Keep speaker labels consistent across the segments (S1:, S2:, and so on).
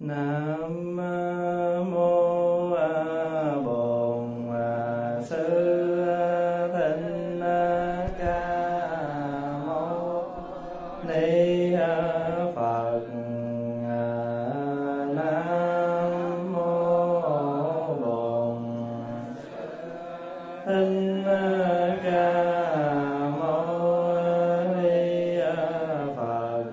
S1: Nam mô Bổn Sư Thích Ca Mâu Ni Phật. Nam mô Bổn Thích Ca Mâu Ni Phật.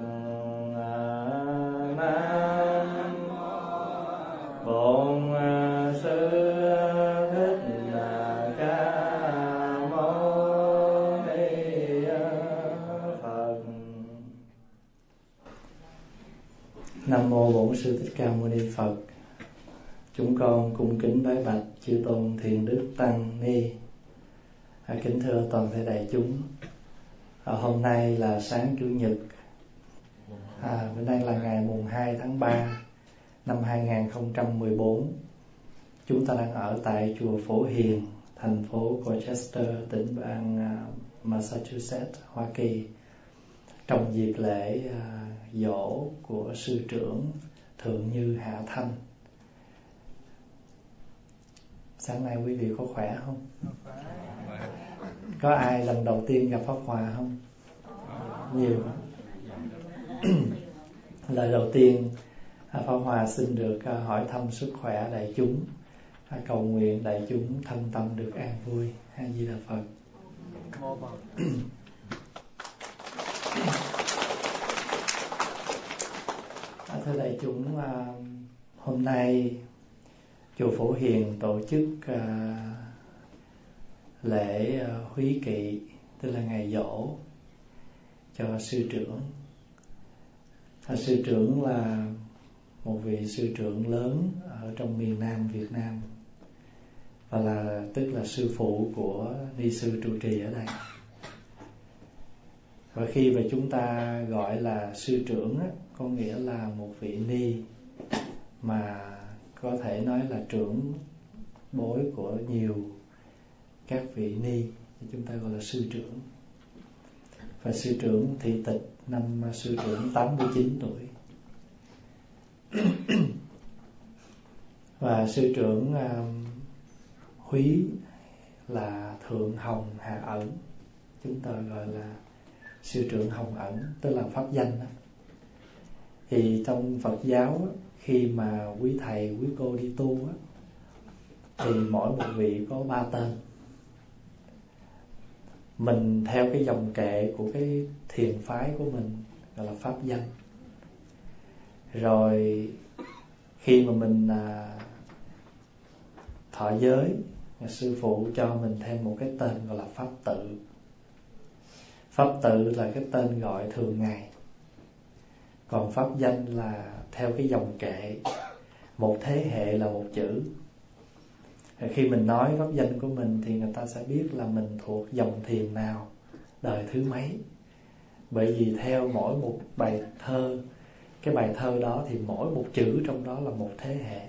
S1: Bổn Sư Thích Ca Mâu Ni Phật. Nam mô Bổn Sư Thích Ca Mâu Ni Phật. Chúng con cung kính bái bạch chư tôn thiền đức tăng ni. Kính thưa toàn thể đại chúng, hôm nay là sáng Chủ nhật, bữa nay là ngày mùng 2 tháng 3 năm 2014. Chúng ta đang ở tại chùa Phổ Hiền, thành phố Rochester, tỉnh bang Massachusetts, Hoa Kỳ, trong dịp lễ giỗ của sư trưởng Thượng Như Hạ Thanh. Sáng nay quý vị có khỏe không? Có ai lần đầu tiên gặp Pháp Hòa không? Nhiều. Lời đầu tiên, Pháp Hòa xin được hỏi thăm sức khỏe đại chúng, cầu nguyện đại chúng thân tâm được an vui. A Di Đà Phật. Thưa đại chúng, hôm nay chùa Phổ Hiền tổ chức lễ húy kỵ, tức là ngày giỗ cho sư trưởng. Sư trưởng là một vị sư trưởng lớn ở trong miền Nam Việt Nam, và tức là sư phụ của ni sư trụ trì ở đây. Và khi mà chúng ta gọi là sư trưởng có nghĩa là một vị ni mà có thể nói là trưởng bối của nhiều các vị ni, thì chúng ta gọi là sư trưởng. Và sư trưởng thị tịch năm sư trưởng 89 tuổi. Và sư trưởng Húy là Thượng Hồng Hạ Ẩn, chúng ta gọi là sư trưởng Hồng Ẩn, tức là pháp danh đó. Thì trong Phật giáo khi mà quý thầy quý cô đi tu thì mỗi một vị có 3 tên. Mình theo cái dòng kệ của cái thiền phái của mình gọi là pháp danh. Rồi khi mà mình thọ giới, sư phụ cho mình thêm một cái tên gọi là pháp tự. Pháp tự là cái tên gọi thường ngày. Còn pháp danh là theo cái dòng kệ, một thế hệ là một chữ. Khi mình nói pháp danh của mình thì người ta sẽ biết là mình thuộc dòng thiền nào, đời thứ mấy. Bởi vì theo mỗi một bài thơ, cái bài thơ đó thì mỗi một chữ trong đó là một thế hệ.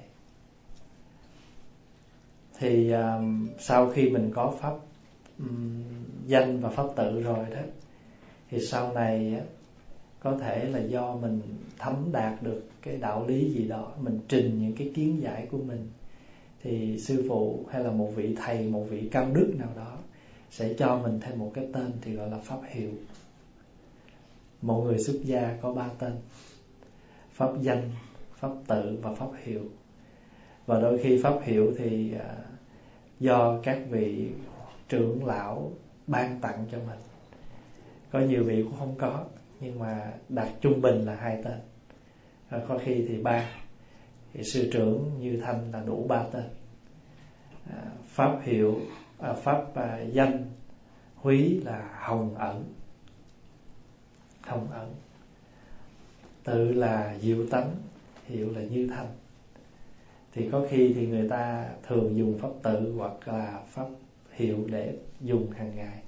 S1: Thì sau khi mình có pháp danh và pháp tự rồi đó, thì sau này có thể là do mình thấm đạt được cái đạo lý gì đó, mình trình những cái kiến giải của mình, thì sư phụ hay là một vị thầy, một vị cao đức nào đó sẽ cho mình thêm một cái tên thì gọi là pháp hiệu. Một người xuất gia có 3 tên: pháp danh, pháp tự và pháp hiệu. Và đôi khi pháp hiệu thì do các vị trưởng lão ban tặng cho mình. Có nhiều vị cũng không có, nhưng mà đặt trung bình là 2 tên. Có khi thì 3. Thì sư trưởng Như Thanh là đủ 3 tên. Pháp hiệu, pháp danh Húy là Hồng Ẩn. Hồng Ẩn. Tự là Diệu Tánh, hiệu là Như Thanh. Thì có khi thì người ta thường dùng pháp tự hoặc là pháp hiệu để dùng hàng ngày.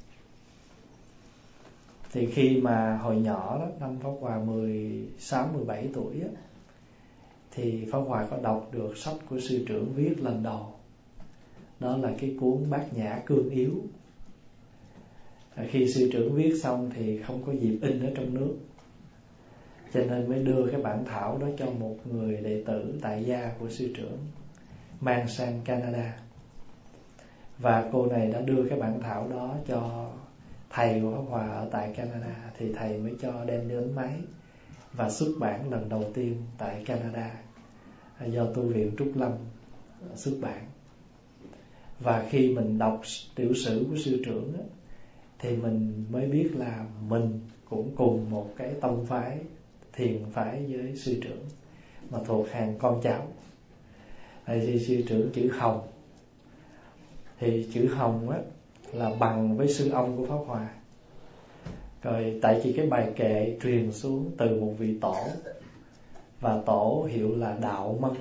S1: Thì khi mà hồi nhỏ đó, năm Pháp Hòa 16-17 tuổi á, thì Pháp Hòa có đọc được sách của sư trưởng viết lần đầu. Đó là cái cuốn Bát Nhã Cương Yếu. Khi sư trưởng viết xong thì không có dịp in ở trong nước. cho nên mới đưa cái bản thảo đó cho một người đệ tử tại gia của sư trưởng mang sang Canada. Và cô này đã đưa cái bản thảo đó cho thầy của Pháp Hòa ở tại Canada, thì thầy mới cho đem đến máy và xuất bản lần đầu tiên tại Canada, do tu viện Trúc Lâm xuất bản. Và khi mình đọc tiểu sử của sư trưởng đó, thì mình mới biết là mình cũng cùng một cái tông phái, thiền phái với sư trưởng, mà thuộc hàng con cháu. Thì sư trưởng chữ Hồng, thì chữ Hồng á là bằng với sư ông của Pháp Hòa. Rồi tại vì cái bài kệ truyền xuống từ một vị tổ, và tổ hiệu là Đạo Mân,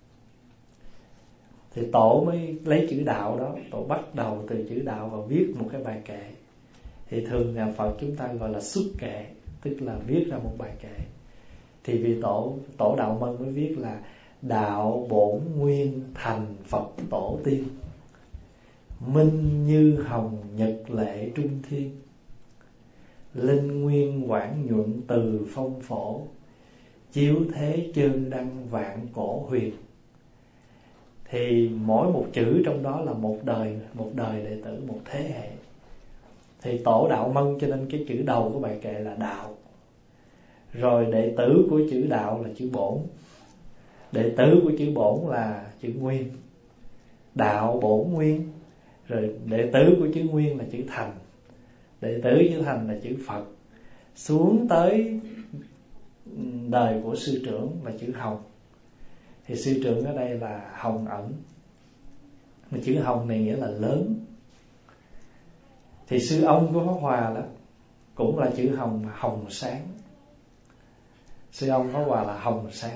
S1: thì tổ mới lấy chữ đạo đó, tổ bắt đầu từ chữ đạo và viết một cái bài kệ. Thì thường nhà Phật chúng ta gọi là xuất kệ, tức là viết ra một bài kệ. Thì vị tổ Đạo Mân mới viết là: đạo bổn nguyên thành Phật tổ tiên, minh như hồng nhật lệ trung thiên, linh nguyên quảng nhuận từ phong phổ, chiếu thế chân đăng vạn cổ huyền. Thì mỗi một chữ trong đó là một đời đệ tử, một thế hệ. Thì tổ Đạo Mân cho nên cái chữ đầu của bài kệ là đạo. Rồi đệ tử của chữ đạo là chữ bổn, đệ tử của chữ bổn là chữ nguyên, đạo bổn nguyên. Rồi đệ tử của chữ nguyên là chữ thành, đệ tử chữ thành là chữ Phật. Xuống tới đời của sư trưởng là chữ Hồng. Thì sư trưởng ở đây là Hồng ẩn, mà chữ Hồng này nghĩa là lớn. Thì sư ông của Pháp Hòa đó cũng là chữ Hồng, hồng sáng. Sư ông Pháp Hòa là hồng sáng.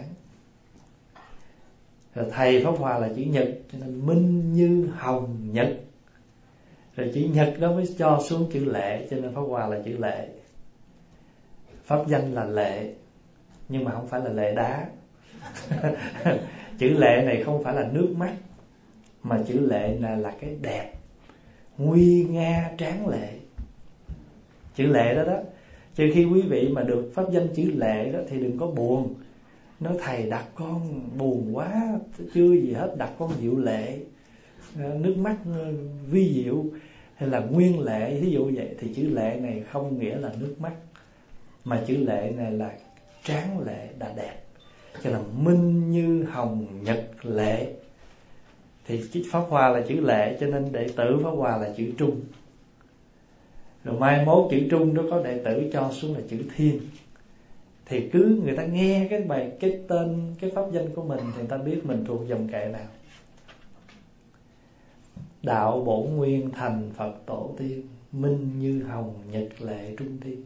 S1: Rồi thầy Pháp Hòa là chữ Nhật, cho nên minh như hồng nhật. Rồi chữ Nhật đó mới cho xuống chữ Lệ, cho nên Pháp Hòa là chữ Lệ. Pháp danh là Lệ, nhưng mà không phải là lệ đá. Chữ Lệ này không phải là nước mắt, mà chữ Lệ là cái đẹp, nguy nga tráng lệ. Chữ Lệ đó đó. Chứ khi quý vị mà được pháp danh chữ Lệ đó thì đừng có buồn. Nói thầy đặt con buồn quá, chưa gì hết, đặt con Diệu Lệ, nước mắt vi diệu, hay là Nguyên Lệ, ví dụ vậy. Thì chữ Lệ này không nghĩa là nước mắt, mà chữ Lệ này là tráng lệ, đã đẹp. Cho là minh như hồng nhật lệ. Thì Pháp Hòa là chữ Lệ, cho nên đệ tử Pháp Hòa là chữ Trung. Rồi mai mốt chữ Trung đó có đệ tử cho xuống là chữ Thiên. Thì cứ người ta nghe cái tên, cái pháp danh của mình thì người ta biết mình thuộc dòng kệ nào. Đạo bổn nguyên thành Phật tổ tiên, minh như hồng nhật lệ trung thiên.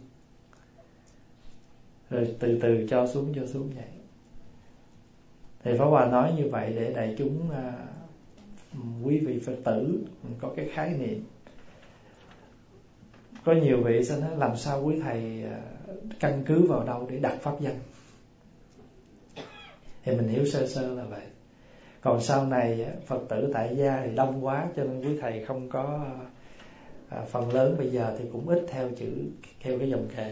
S1: Rồi từ từ cho xuống vậy. Thì Pháp Hòa nói như vậy để đại chúng, quý vị Phật tử có cái khái niệm. Có nhiều vị sẽ nói làm sao quý thầy căn cứ vào đâu để đặt pháp danh. Thì mình hiểu sơ sơ là vậy. Còn sau này Phật tử tại gia thì đông quá, cho nên quý thầy không có, phần lớn bây giờ thì cũng ít theo cái dòng kệ,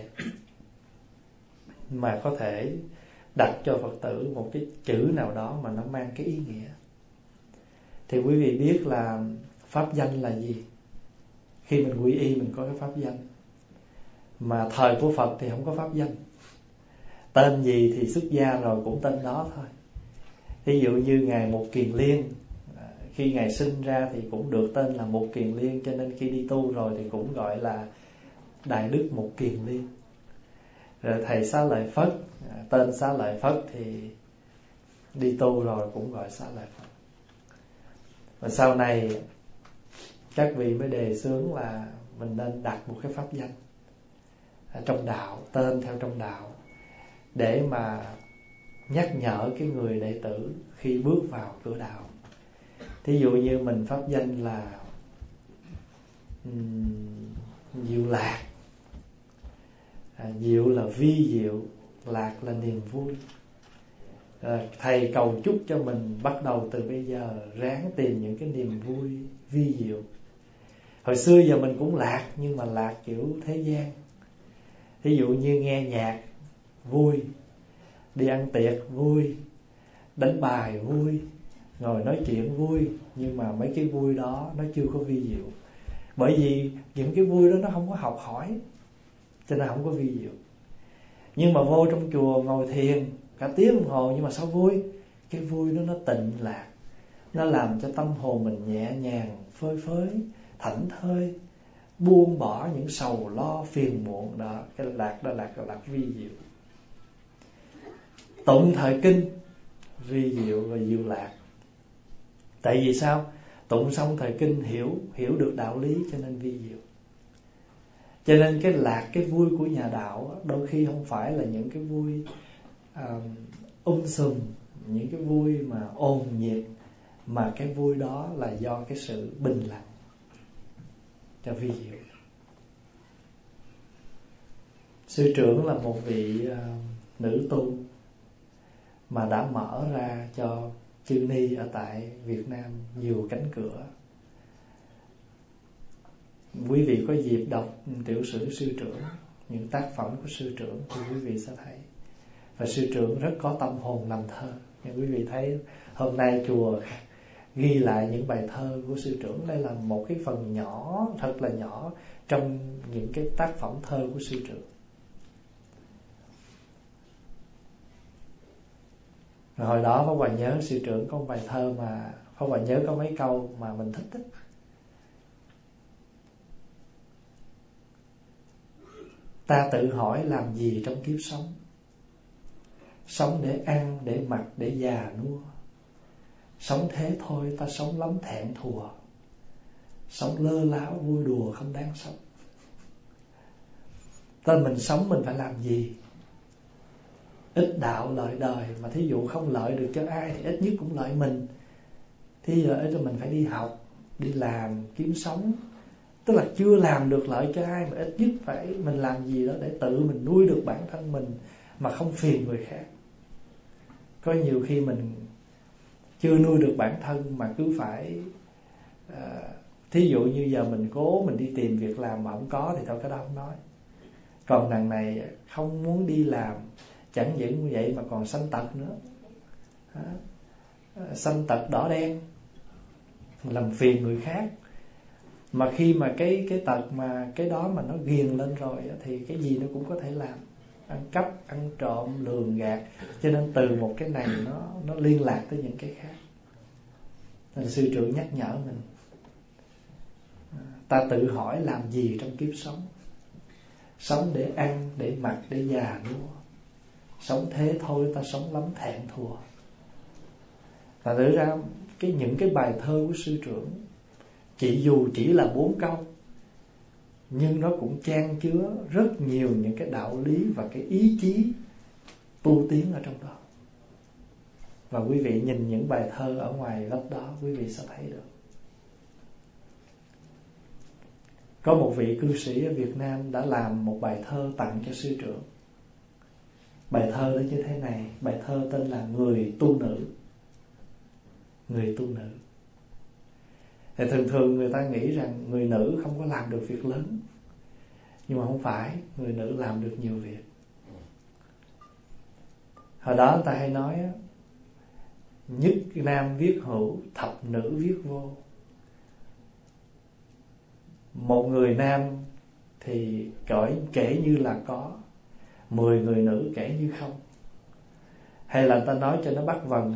S1: mà có thể đặt cho Phật tử một cái chữ nào đó mà nó mang cái ý nghĩa. Thì quý vị biết là pháp danh là gì. Khi mình quy y mình có cái pháp danh. Mà thời của Phật thì không có pháp danh. Tên gì thì xuất gia rồi cũng tên đó thôi. Ví dụ như Ngài Mục Kiền Liên, khi Ngài sinh ra thì cũng được tên là Mục Kiền Liên, cho nên khi đi tu rồi thì cũng gọi là Đại Đức Mục Kiền Liên. Rồi thầy Xá Lợi Phất, tên Xá Lợi Phất thì đi tu rồi cũng gọi Xá Lợi Phất. Và sau này các vị mới đề xướng là mình nên đặt một cái pháp danh trong đạo, tên theo trong đạo, để mà nhắc nhở cái người đệ tử khi bước vào cửa đạo. Thí dụ như mình pháp danh là Diệu Lạc. Diệu là vi diệu, lạc là niềm vui. Thầy cầu chúc cho mình bắt đầu từ bây giờ ráng tìm những cái niềm vui vi diệu. Hồi xưa giờ mình cũng lạc, nhưng mà lạc kiểu thế gian. Ví dụ như nghe nhạc vui, đi ăn tiệc vui, đánh bài vui, ngồi nói chuyện vui, nhưng mà mấy cái vui đó nó chưa có vi diệu. Bởi vì những cái vui đó nó không có học hỏi, cho nên không có vi diệu. Nhưng mà vô trong chùa ngồi thiền cả tiếng đồng hồ, nhưng mà sao vui? Cái vui đó nó tịnh lạc, nó làm cho tâm hồn mình nhẹ nhàng, phơi phới, thảnh thơi, buông bỏ những sầu lo phiền muộn đó. Cái lạc đó là cái lạc vi diệu. Tụng thời kinh vi diệu và diệu lạc. Tại vì sao? Tụng xong thời kinh hiểu được đạo lý cho nên vi diệu. Cho nên cái lạc, cái vui của nhà đạo đôi khi không phải là những cái vui sùm, những cái vui mà ồn nhiệt, mà cái vui đó là do cái sự bình lặng, cho vi diệu. Sư trưởng là một vị nữ tu mà đã mở ra cho chư ni ở tại Việt Nam nhiều cánh cửa. Quý vị có dịp đọc tiểu sử sư trưởng, những tác phẩm của sư trưởng thì quý vị sẽ thấy. Và sư trưởng rất có tâm hồn làm thơ. Nhưng quý vị thấy hôm nay chùa ghi lại những bài thơ của sư trưởng. Đây là một cái phần nhỏ, thật là nhỏ trong những cái tác phẩm thơ của sư trưởng. Hồi đó Pháp Hòa nhớ sư trưởng có một bài thơ mà Pháp Hòa nhớ có mấy câu mà mình thích đó. Ta tự hỏi làm gì trong kiếp sống? Sống để ăn, để mặc, để già nua. Sống thế thôi ta sống lắm thẹn thùa. Sống lơ láo vui đùa không đáng sống. Tên mình sống mình phải làm gì? Ít đạo lợi đời, mà thí dụ không lợi được cho ai thì ít nhất cũng lợi mình. Thì giờ mình phải đi học, đi làm, kiếm sống. Tức là chưa làm được lợi cho ai, mà ít nhất phải mình làm gì đó để tự mình nuôi được bản thân mình mà không phiền người khác. Có nhiều khi mình chưa nuôi được bản thân mà cứ phải thí dụ như giờ mình cố mình đi tìm việc làm mà không có thì thôi cái đó không nói. Còn đằng này không muốn đi làm, chẳng những như vậy mà còn sanh tật nữa. Sanh tật đỏ đen, làm phiền người khác. Mà khi mà cái tật mà cái đó mà nó ghiền lên rồi thì cái gì nó cũng có thể làm. Ăn cắp, ăn trộm, lường gạt. Cho nên từ một cái này nó liên lạc tới những cái khác. Nên sư trưởng nhắc nhở mình, ta tự hỏi làm gì trong kiếp sống? Sống để ăn, để mặc, để già nua. Sống thế thôi ta sống lắm thẹn thùa. Và thực ra những cái bài thơ của sư trưởng dù chỉ là 4 câu, nhưng nó cũng chan chứa rất nhiều những cái đạo lý và cái ý chí tu tiến ở trong đó. Và quý vị nhìn những bài thơ ở ngoài lớp đó, quý vị sẽ thấy được. Có một vị cư sĩ ở Việt Nam đã làm một bài thơ tặng cho sư trưởng. Bài thơ đó như thế này, bài thơ tên là Người tu nữ. Người tu nữ. Thì thường người ta nghĩ rằng người nữ không có làm được việc lớn. Nhưng mà không phải, người nữ làm được nhiều việc. Hồi đó người ta hay nói nhất nam viết hữu, thập nữ viết vô. Một người nam thì kể như là có, 10 người nữ kể như không. Hay là ta nói cho nó bắt vần,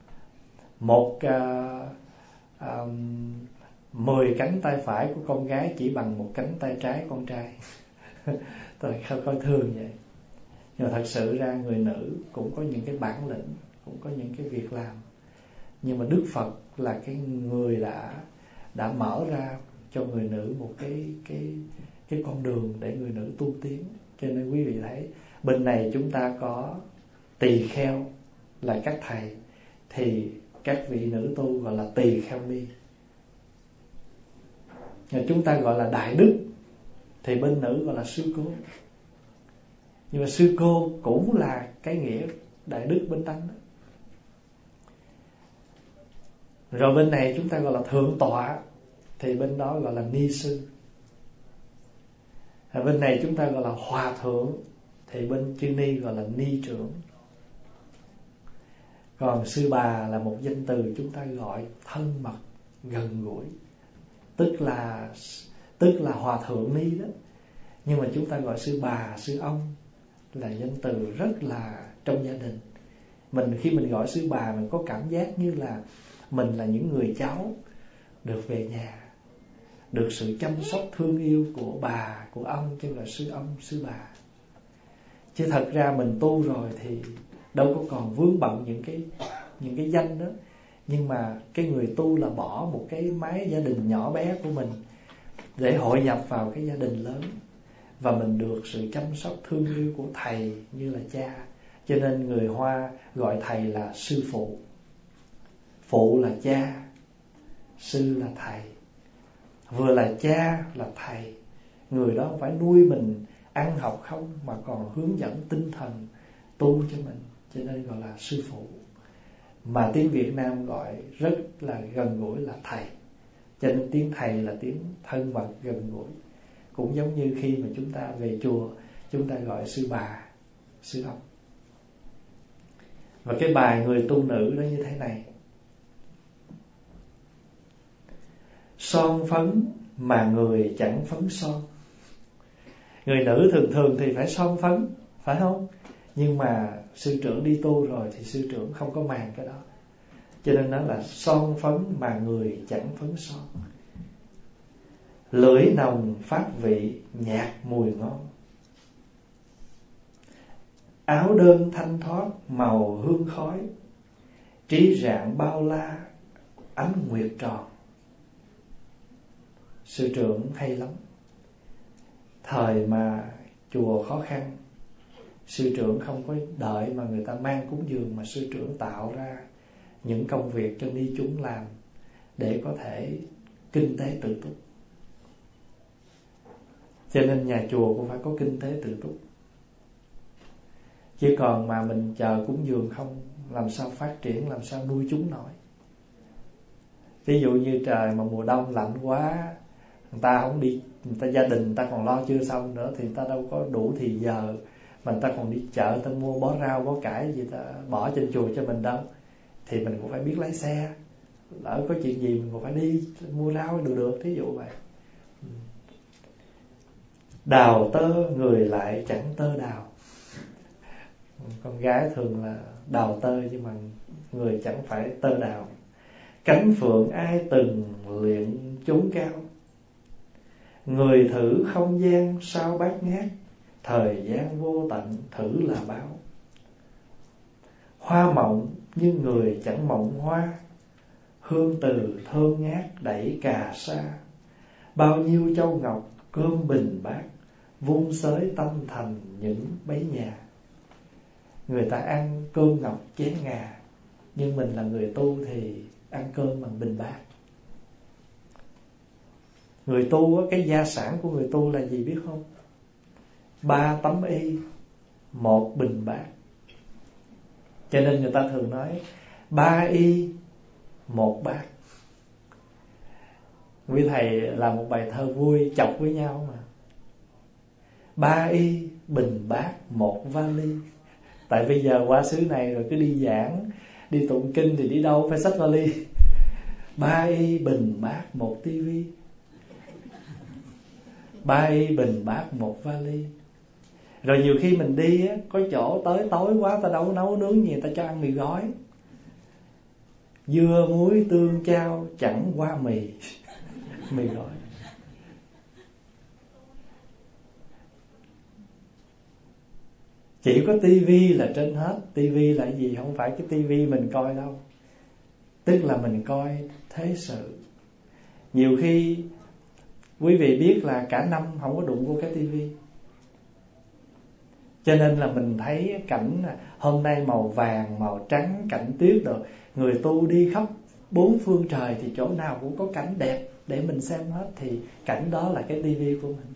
S1: 10 cánh tay phải của con gái chỉ bằng 1 cánh tay trái con trai. Tôi coi thường vậy. Nhưng mà thật sự ra người nữ cũng có những cái bản lĩnh, cũng có những cái việc làm. Nhưng mà Đức Phật là cái người đã mở ra cho người nữ một cái con đường để người nữ tu tiến. Cho nên quý vị thấy bên này chúng ta có tỳ kheo là các thầy, thì các vị nữ tu gọi là tỳ kheo ni. Chúng ta gọi là đại đức, thì bên nữ gọi là sư cô. Nhưng mà sư cô cũng là cái nghĩa đại đức bên tánh đó. Rồi bên này chúng ta gọi là thượng tọa, thì bên đó gọi là ni sư. Bên này chúng ta gọi là hòa thượng, thì bên chư ni gọi là ni trưởng. Còn sư bà là một danh từ chúng ta gọi thân mật, gần gũi, tức là hòa thượng ni đó. Nhưng mà chúng ta gọi sư bà, sư ông là danh từ rất là trong gia đình. Khi mình gọi sư bà, mình có cảm giác như là mình là những người cháu được về nhà, được sự chăm sóc thương yêu của bà, của ông, chứ là sư ông, sư bà. Chứ thật ra mình tu rồi thì đâu có còn vướng bận những cái danh đó. Nhưng mà cái người tu là bỏ một cái mái gia đình nhỏ bé của mình để hội nhập vào cái gia đình lớn, và mình được sự chăm sóc thương yêu của thầy như là cha. Cho nên người Hoa gọi thầy là sư phụ. Phụ là cha, sư là thầy. Vừa là cha là thầy. Người đó không phải nuôi mình ăn học không, mà còn hướng dẫn tinh thần tu cho mình, cho nên gọi là sư phụ. Mà tiếng Việt Nam gọi rất là gần gũi là thầy. Cho nên tiếng thầy là tiếng thân mật gần gũi. Cũng giống như khi mà chúng ta về chùa, chúng ta gọi sư bà, sư ông. Và cái bài người tu nữ đó như thế này: son phấn mà người chẳng phấn son. Người nữ thường thì phải son phấn, phải không? Nhưng mà sư trưởng đi tu rồi thì sư trưởng không có màng cái đó. Cho nên nó là son phấn mà người chẳng phấn son. Lưỡi nồng phát vị nhạt mùi ngon. Áo đơn thanh thoát màu hương khói. Trí rạng bao la ánh nguyệt tròn. Sư trưởng hay lắm. Thời mà chùa khó khăn, sư trưởng không có đợi mà người ta mang cúng dường, mà sư trưởng tạo ra những công việc cho ni chúng làm để có thể kinh tế tự túc. Cho nên nhà chùa cũng phải có kinh tế tự túc. Chứ còn mà mình chờ cúng dường không, làm sao phát triển, làm sao nuôi chúng nổi. Ví dụ như trời mà mùa đông lạnh quá, người ta không đi, gia đình người ta còn lo chưa xong nữa, thì người ta đâu có đủ thì giờ mà người ta còn đi chợ, người ta mua bó rau bó cải gì ta bỏ trên chùa cho mình đâu. Thì mình cũng phải biết lái xe, lỡ có chuyện gì mình cũng phải đi mua rau được, thí dụ vậy. Đào tơ người lại chẳng tơ đào. Con gái thường là đào tơ, nhưng mà người chẳng phải tơ đào. Cánh phượng ai từng luyện chốn cao. Người thử không gian sao bát ngát. Thời gian vô tận thử là báo. Hoa mộng nhưng người chẳng mộng hoa. Hương từ thơm ngát đẩy cà sa. Bao nhiêu châu ngọc cơm bình bát. Vung xới tâm thành những bấy nhà. Người ta ăn cơm ngọc chén ngà, nhưng mình là người tu thì ăn cơm bằng bình bát. Người tu, cái gia sản của người tu là gì biết không? 3 tấm y, 1 bình bát. Cho nên người ta thường nói 3 y, 1 bát. Quý thầy làm một bài thơ vui chọc với nhau mà. 3 y, bình bát, 1 vali. Tại bây giờ qua xứ này rồi cứ đi giảng, đi tụng kinh thì đi đâu phải xách vali. 3 y, bình bát, 1 tivi. 3 y, bình bát, 1 vali. Rồi nhiều khi mình đi á, có chỗ tới tối quá ta đâu nấu nướng gì, ta cho ăn mì gói. Dưa muối tương chao chẳng qua mì. Mì gói. Chỉ có tivi là trên hết. Tivi là gì? Không phải cái tivi mình coi đâu. Tức là mình coi thế sự. Nhiều khi quý vị biết là cả năm không có đụng vô cái tivi. Cho nên là mình thấy cảnh hôm nay màu vàng, màu trắng, cảnh tuyết rồi. Người tu đi khắp 4 phương trời thì chỗ nào cũng có cảnh đẹp để mình xem hết. Thì cảnh đó là cái tivi của mình.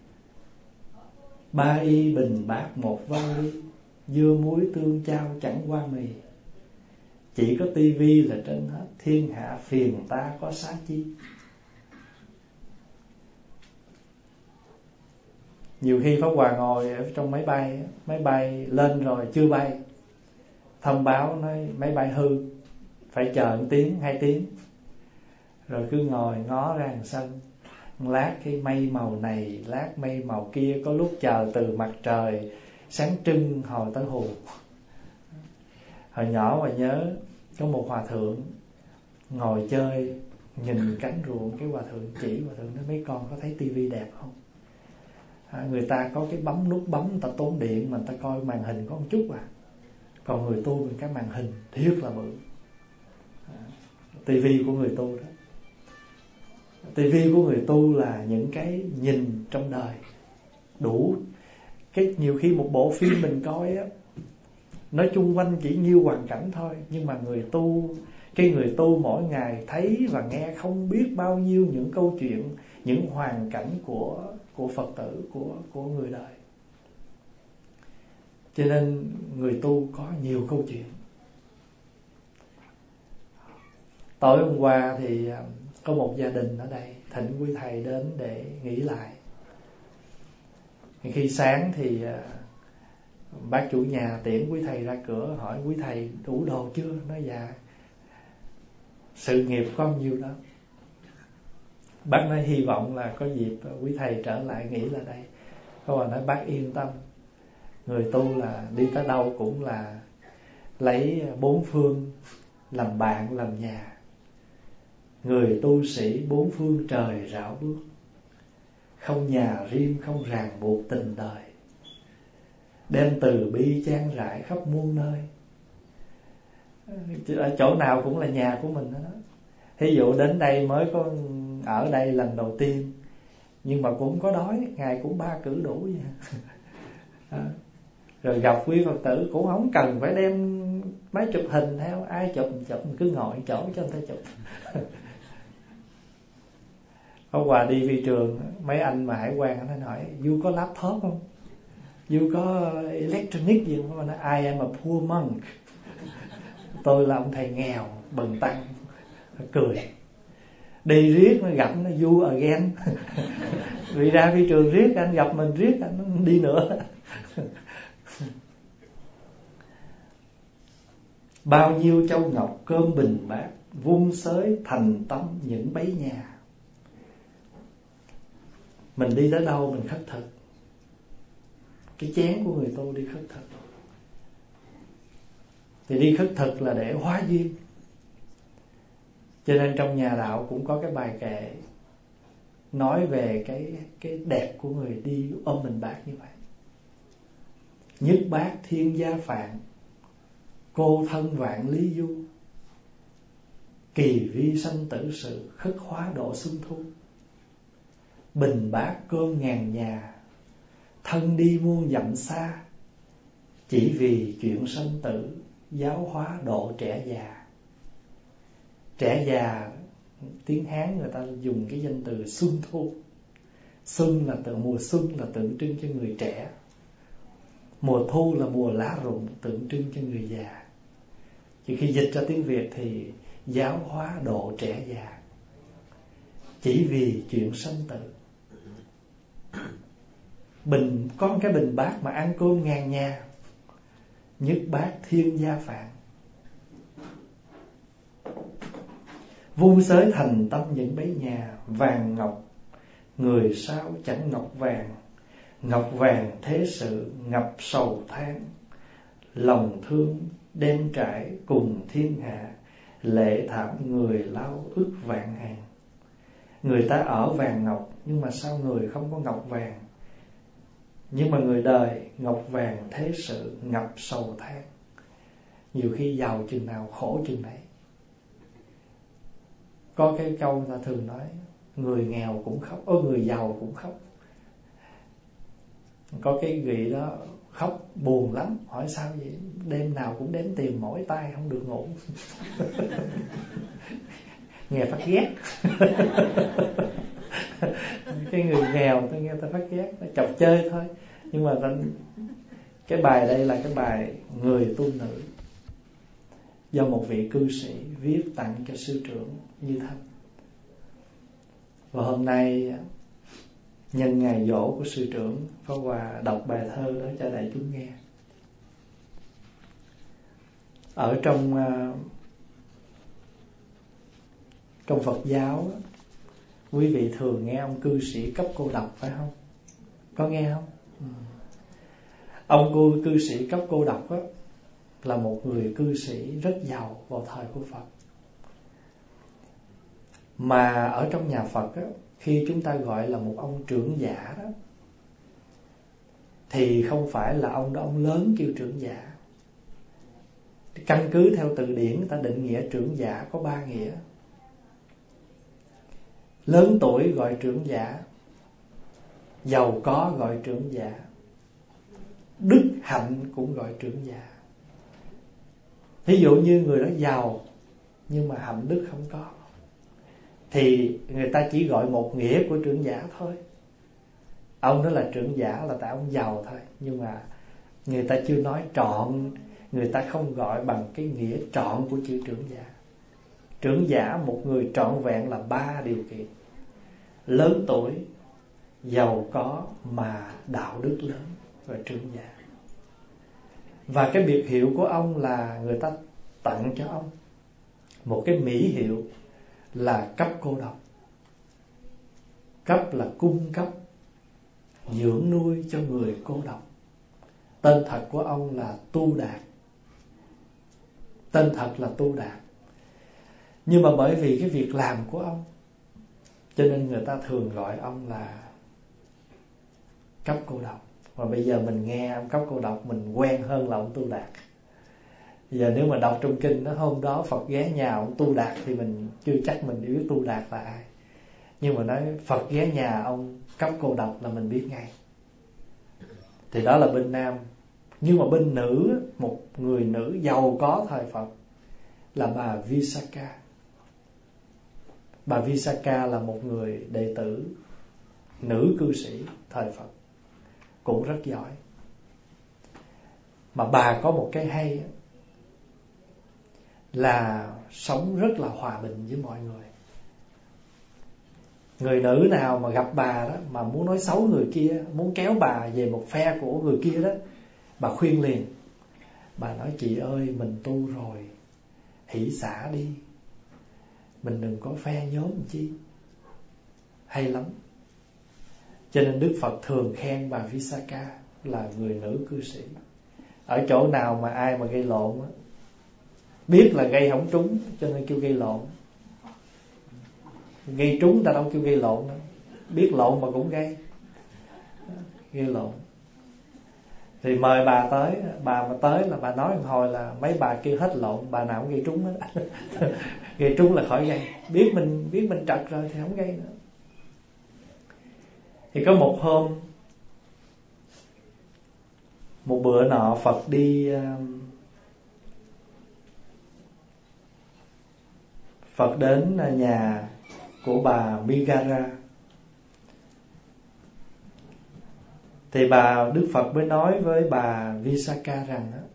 S1: 3 y, bình bát, 1 vali. Dưa muối tương chao chẳng qua mì. Chỉ có tivi là trên hết. Thiên hạ phiền ta có xá chi. Nhiều khi Pháp Hòa ngồi ở trong máy bay lên rồi chưa bay, thông báo nói máy bay hư, phải chờ 1 tiếng 2 tiếng. Rồi cứ ngồi ngó ra đằng sân, lát cái mây màu này, lát mây màu kia, có lúc chờ từ mặt trời sáng trưng hồi tới hù. Hồi nhỏ mà nhớ có một hòa thượng ngồi chơi, nhìn cánh ruộng, cái hòa thượng chỉ, hòa thượng nói mấy con có thấy tivi đẹp không? Người ta có cái nút bấm, người ta tốn điện mà người ta coi màn hình có một chút à. Còn người tu mình cái màn hình thiết là bự. Tivi của người tu đó. Tivi của người tu là những cái nhìn trong đời đủ. Cái nhiều khi một bộ phim mình coi á, nói chung quanh chỉ nhiêu hoàn cảnh thôi, nhưng mà người tu mỗi ngày thấy và nghe không biết bao nhiêu những câu chuyện, những hoàn cảnh của Phật tử, của người đời. Cho nên người tu có nhiều câu chuyện. Tối hôm qua thì có một gia đình ở đây thỉnh quý thầy đến để nghỉ lại. Khi sáng thì bác chủ nhà tiễn quý thầy ra cửa, hỏi quý thầy đủ đồ chưa? Nói dạ, sự nghiệp có nhiêu đó. Bác nói hy vọng là có dịp quý thầy trở lại nghỉ lại đây. Có bà nói bác yên tâm, người tu là đi tới đâu cũng là lấy 4 phương làm bạn làm nhà. Người tu sĩ 4 phương trời rảo bước, không nhà riêng không ràng buộc tình đời, đem từ bi chan rải khắp muôn nơi. Ở chỗ nào cũng là nhà của mình đó. Thí dụ đến đây mới có ở đây lần đầu tiên, nhưng mà cũng có đói, ngày cũng 3 cữ đủ vậy. Rồi gặp quý Phật tử cũng không cần phải đem máy chụp hình theo, ai chụp cứ ngồi chỗ cho người ta chụp. Hôm qua đi phi trường, mấy anh mà hải quan nó hỏi you có laptop không, you có electronic gì không? Nó nói I am a poor monk, tôi là ông thầy nghèo bần tăng. Cười. Đi riết nó gặp nó you again. Vì ra phi trường riết anh gặp mình riết anh đi nữa. Bao nhiêu châu ngọc cơm bình bát, vung xới thành tâm những bấy nhà. Mình đi tới đâu mình khất thực. Cái chén của người tu đi khất thực. Thì đi khất thực là để hóa duyên. Cho nên trong nhà đạo cũng có cái bài kệ nói về cái đẹp của người đi ôm bình bát như vậy. Nhất bát thiên gia phạn, cô thân vạn lý du, kỳ vi sanh tử sự, khất hóa độ xuân thu. Bình bát cơm ngàn nhà, thân đi muôn dặm xa, chỉ vì chuyện sanh tử, giáo hóa độ trẻ già. Trẻ già, tiếng Hán người ta dùng cái danh từ xuân thu. Xuân là mùa xuân là tượng trưng cho người trẻ. Mùa thu là mùa lá rụng, tượng trưng cho người già. Chỉ khi dịch ra tiếng Việt thì giáo hóa độ trẻ già, chỉ vì chuyện sanh tử. Có cái bình bát mà ăn cơm ngàn nhà, nhất bát thiên gia phạn, vung xới thành tâm những bấy nhà. Vàng ngọc người sao chẳng ngọc vàng, ngọc vàng thế sự ngập sầu than. Lòng thương đem trải cùng thiên hạ, lệ thảm người lao ức vạn hàng. Người ta ở vàng ngọc, nhưng mà sao người không có ngọc vàng? Nhưng mà người đời ngọc vàng thế sự ngập sầu than. Nhiều khi giàu chừng nào khổ chừng đấy. Có cái câu ta thường nói, người nghèo cũng khóc, người giàu cũng khóc. Có cái vị đó khóc buồn lắm, hỏi sao vậy? Đêm nào cũng đếm tiền mỏi tay không được ngủ. Nghe phát ghét. Cái người nghèo tôi nghe ta phát ghét, ta chọc chơi thôi. Nhưng mà cái bài đây là cái bài Người tu nữ, do một vị cư sĩ viết tặng cho sư trưởng Như Thanh. Và hôm nay nhân ngày giỗ của sư trưởng, Pháp Hòa đọc bài thơ đó cho đại chúng nghe. Ở trong Phật giáo, quý vị thường nghe ông cư sĩ cấp cô độc phải không? Có nghe không? Ông cư sĩ cấp cô độc là một người cư sĩ rất giàu vào thời của Phật. Mà ở trong nhà Phật khi chúng ta gọi là một ông trưởng giả đó, thì không phải là ông đó ông lớn kêu trưởng giả. Căn cứ theo từ điển, người ta định nghĩa trưởng giả có 3 nghĩa. Lớn tuổi gọi trưởng giả, giàu có gọi trưởng giả, đức hạnh cũng gọi trưởng giả. Ví dụ như người đó giàu nhưng mà hạnh đức không có, thì người ta chỉ gọi một nghĩa của trưởng giả thôi. Ông đó là trưởng giả là tại ông giàu thôi, nhưng mà người ta chưa nói trọn, người ta không gọi bằng cái nghĩa trọn của chữ trưởng giả. Trưởng giả một người trọn vẹn là 3 điều kiện: lớn tuổi, giàu có mà đạo đức lớn, và trưởng giả. Và cái biệt hiệu của ông là người ta tặng cho ông một cái mỹ hiệu là cấp cô độc. Cấp là cung cấp, dưỡng nuôi cho người cô độc. Tên thật của ông là Tu Đạt. Tên thật là Tu Đạt. Nhưng mà bởi vì cái việc làm của ông, cho nên người ta thường gọi ông là cấp cô độc. Và bây giờ mình nghe ông cấp cô độc mình quen hơn là ông Tu Đạt. Bây giờ nếu mà đọc trong kinh đó, hôm đó Phật ghé nhà ông Tu Đạt thì mình chưa chắc mình biết Tu Đạt là ai. Nhưng mà nói Phật ghé nhà ông cấp cô độc là mình biết ngay. Thì đó là bên nam. Nhưng mà bên nữ, một người nữ giàu có thời Phật là bà Visakha. Bà Visakha là một người đệ tử nữ cư sĩ thời Phật, cũng rất giỏi. Mà bà có một cái hay là sống rất là hòa bình với mọi người. Người nữ nào mà gặp bà đó mà muốn nói xấu người kia, muốn kéo bà về một phe của người kia đó, bà khuyên liền. Bà nói chị ơi, mình tu rồi, hỷ xả đi, mình đừng có phe nhóm chi. Hay lắm. Cho nên Đức Phật thường khen bà Visakha là người nữ cư sĩ. Ở chỗ nào mà ai mà gây lộn á, biết là gây không trúng cho nên kêu gây lộn. Gây trúng ta đâu kêu gây lộn nữa. Biết lộn mà cũng gây lộn. Thì mời bà tới. Bà mà tới là bà nói một hồi là mấy bà kêu hết lộn, bà nào cũng gây trúng hết. Gây trúng là khỏi gây. Biết mình trật rồi thì không gây nữa. Thì có một hôm, một bữa nọ Phật đi, Phật đến nhà của bà Migara. Thì Đức Phật mới nói với bà Visakha rằng đó,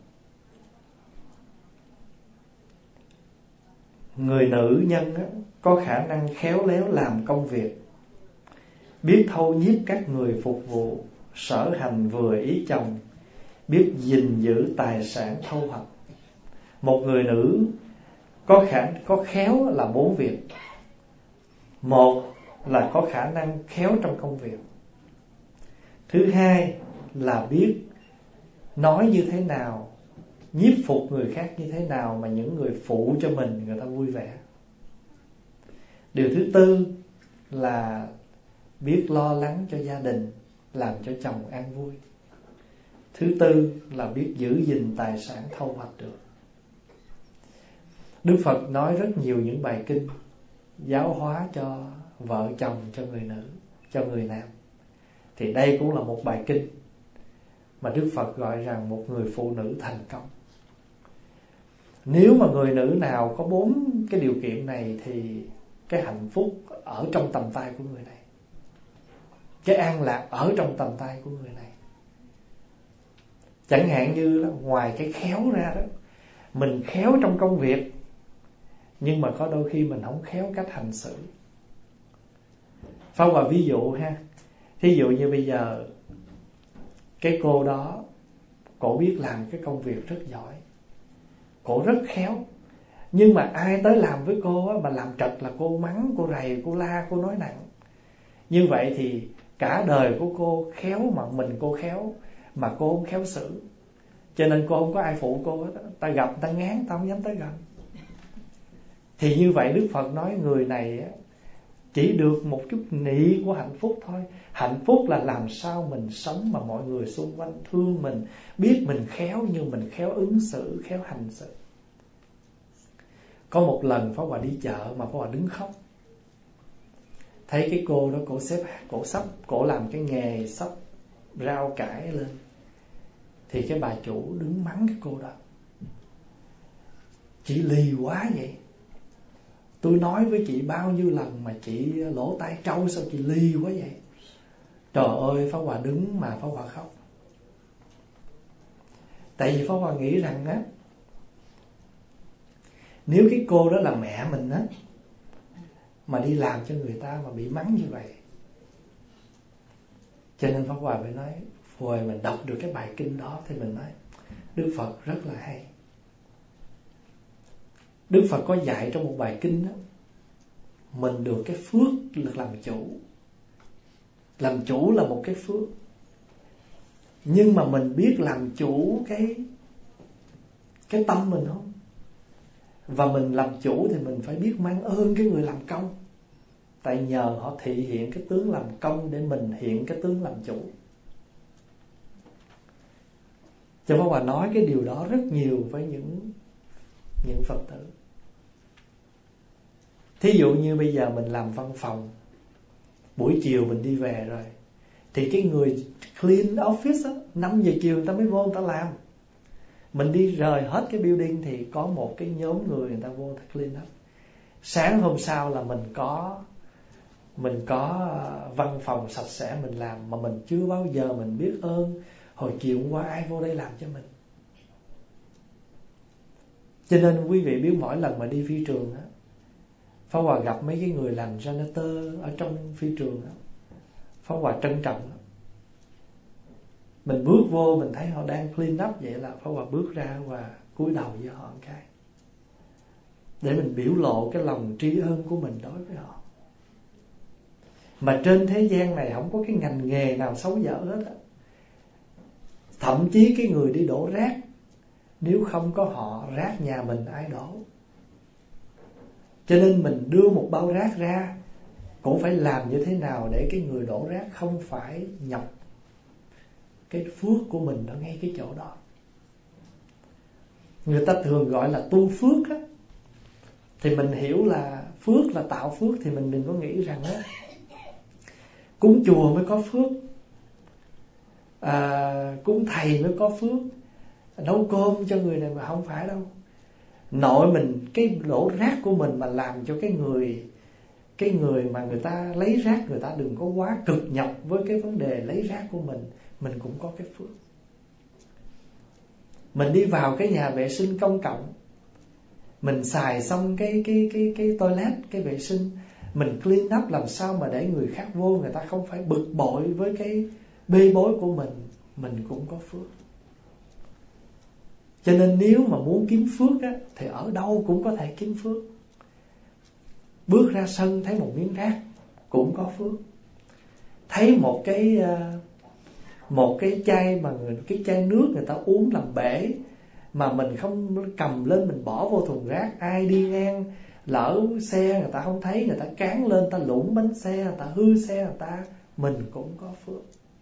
S1: người nữ nhân đó, có khả năng khéo léo làm công việc, biết thâu nhiếp các người phục vụ, sở hành vừa ý chồng, biết gìn giữ tài sản thâu hoạch. Một người nữ có khéo là 4 việc. Một là có khả năng khéo trong công việc. Thứ hai là biết nói như thế nào, nhiếp phục người khác như thế nào mà những người phụ cho mình người ta vui vẻ. Điều thứ tư là biết lo lắng cho gia đình, làm cho chồng an vui. Thứ tư là biết giữ gìn tài sản thâu hoạch được. Đức Phật nói rất nhiều những bài kinh giáo hóa cho vợ chồng, cho người nữ, cho người nam. Thì đây cũng là một bài kinh mà Đức Phật gọi rằng một người phụ nữ thành công. Nếu mà người nữ nào có 4 cái điều kiện này thì cái hạnh phúc ở trong tầm tay của người này, cái an lạc ở trong tầm tay của người này. Chẳng hạn như là ngoài cái khéo ra đó, mình khéo trong công việc, nhưng mà có đôi khi mình không khéo cách hành xử. Phong vào ví dụ ha. Thí dụ như bây giờ cái cô đó, cổ biết làm cái công việc rất giỏi, cổ rất khéo. Nhưng mà ai tới làm với cô á, mà làm trật là cô mắng, cô rầy, cô la, cô nói nặng. Như vậy thì cả đời của cô khéo mà mình cô khéo, mà cô không khéo xử. Cho nên cô không có ai phụ cô hết. Ta gặp ta ngán, ta không dám tới gần. Thì như vậy Đức Phật nói người này á, chỉ được một chút nị của hạnh phúc thôi. Hạnh phúc là làm sao mình sống mà mọi người xung quanh thương mình, biết mình khéo, như mình khéo ứng xử, khéo hành xử. Có một lần Pháp Hòa đi chợ mà Pháp Hòa đứng khóc. Thấy cái cô đó, cổ làm cái nghề sắp rau cải lên. Thì cái bà chủ đứng mắng cái cô đó: chị lì quá vậy. Tôi nói với chị bao nhiêu lần mà chị lỗ tai trâu, sao chị lì quá vậy? Trời ơi, Pháp Hòa đứng mà Pháp Hòa khóc. Tại vì Pháp Hòa nghĩ rằng á, nếu cái cô đó là mẹ mình á, mà đi làm cho người ta mà bị mắng như vậy. Cho nên Pháp Hòa phải nói, hồi mình đọc được cái bài kinh đó thì mình nói Đức Phật rất là hay. Đức Phật có dạy trong một bài kinh đó, mình được cái phước được làm chủ. Làm chủ là một cái phước. Nhưng mà mình biết làm chủ cái tâm mình không? Và mình làm chủ thì mình phải biết mang ơn cái người làm công. Tại nhờ họ thị hiện cái tướng làm công để mình hiện cái tướng làm chủ. Cho Pháp Hòa nói cái điều đó rất nhiều với những Phật tử. Thí dụ như bây giờ mình làm văn phòng, buổi chiều mình đi về rồi, thì cái người clean office á, 5 giờ chiều người ta mới vô người ta làm. Mình đi rời hết cái building thì có một cái nhóm người ta vô người ta clean up. Sáng hôm sau là mình có văn phòng sạch sẽ mình làm, mà mình chưa bao giờ mình biết ơn hồi chiều hôm qua ai vô đây làm cho mình. Cho nên quý vị biết mỗi lần mà đi phi trường á, Pháp Hòa gặp mấy cái người làm janitor ở trong phi trường á, Pháp Hòa trân trọng lắm. Mình bước vô mình thấy họ đang clean up vậy là Pháp Hòa bước ra và cúi đầu với họ một cái, để mình biểu lộ cái lòng tri ân của mình đối với họ. Mà trên thế gian này không có cái ngành nghề nào xấu dở hết á. Thậm chí cái người đi đổ rác, nếu không có họ, rác nhà mình ai đổ. Cho nên mình đưa một bao rác ra, cũng phải làm như thế nào để cái người đổ rác không phải nhọc cái phước của mình ở ngay cái chỗ đó. Người ta thường gọi là tu phước á. Thì mình hiểu là phước là tạo phước. Thì mình đừng có nghĩ rằng á, cúng chùa mới có phước, cúng thầy mới có phước, nấu cơm cho người này, mà không phải đâu. Nội mình, cái đổ rác của mình mà làm cho cái người mà người ta lấy rác, người ta đừng có quá cực nhọc với cái vấn đề lấy rác của mình cũng có cái phước. Mình đi vào cái nhà vệ sinh công cộng, mình xài xong cái toilet, cái vệ sinh, mình clean up làm sao mà để người khác vô, người ta không phải bực bội với cái bê bối của mình cũng có phước. Cho nên nếu mà muốn kiếm phước á, thì ở đâu cũng có thể kiếm phước. Bước ra sân thấy một miếng rác cũng có phước. Thấy một cái chai mà cái chai nước người ta uống làm bể, mà mình không cầm lên mình bỏ vô thùng rác, ai đi ngang lỡ xe người ta không thấy, người ta cán lên, ta lũng bánh xe, người ta hư xe người ta, mình cũng có phước.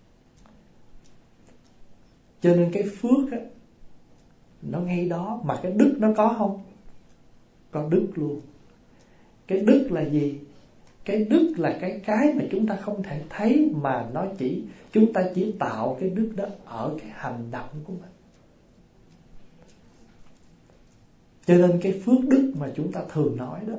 S1: Cho nên cái phước á, nó ngay đó. Mà cái đức nó có không? Có đức luôn. Cái đức là gì? Cái đức là cái mà chúng ta không thể thấy, mà chúng ta chỉ tạo cái đức đó ở cái hành động của mình. Cho nên cái phước đức mà chúng ta thường nói đó,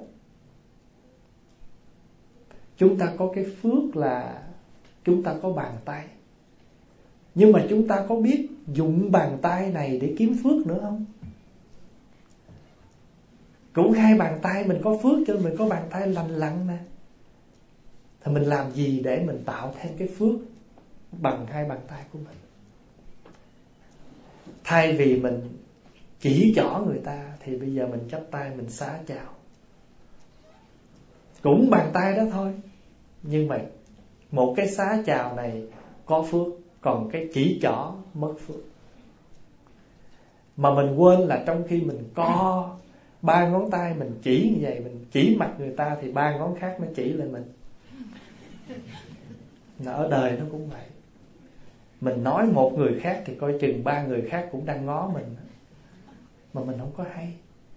S1: chúng ta có cái phước là chúng ta có bàn tay. Nhưng mà chúng ta có biết dùng bàn tay này để kiếm phước nữa không? Cũng hai bàn tay mình có phước, cho nên mình có bàn tay lành lặn nè. Thì mình làm gì để mình tạo thêm cái phước bằng hai bàn tay của mình? Thay vì mình chỉ trỏ người ta, thì bây giờ mình chắp tay mình xá chào. Cũng bàn tay đó thôi, nhưng mà một cái xá chào này có phước, còn cái chỉ trỏ mất phước. Mà mình quên là trong khi mình co 3 ngón tay mình chỉ như vậy, mình chỉ mặt người ta thì 3 ngón khác nó chỉ lên mình. Ở đời nó cũng vậy. Mình nói một người khác thì coi chừng 3 người khác cũng đang ngó mình, mà mình không có hay.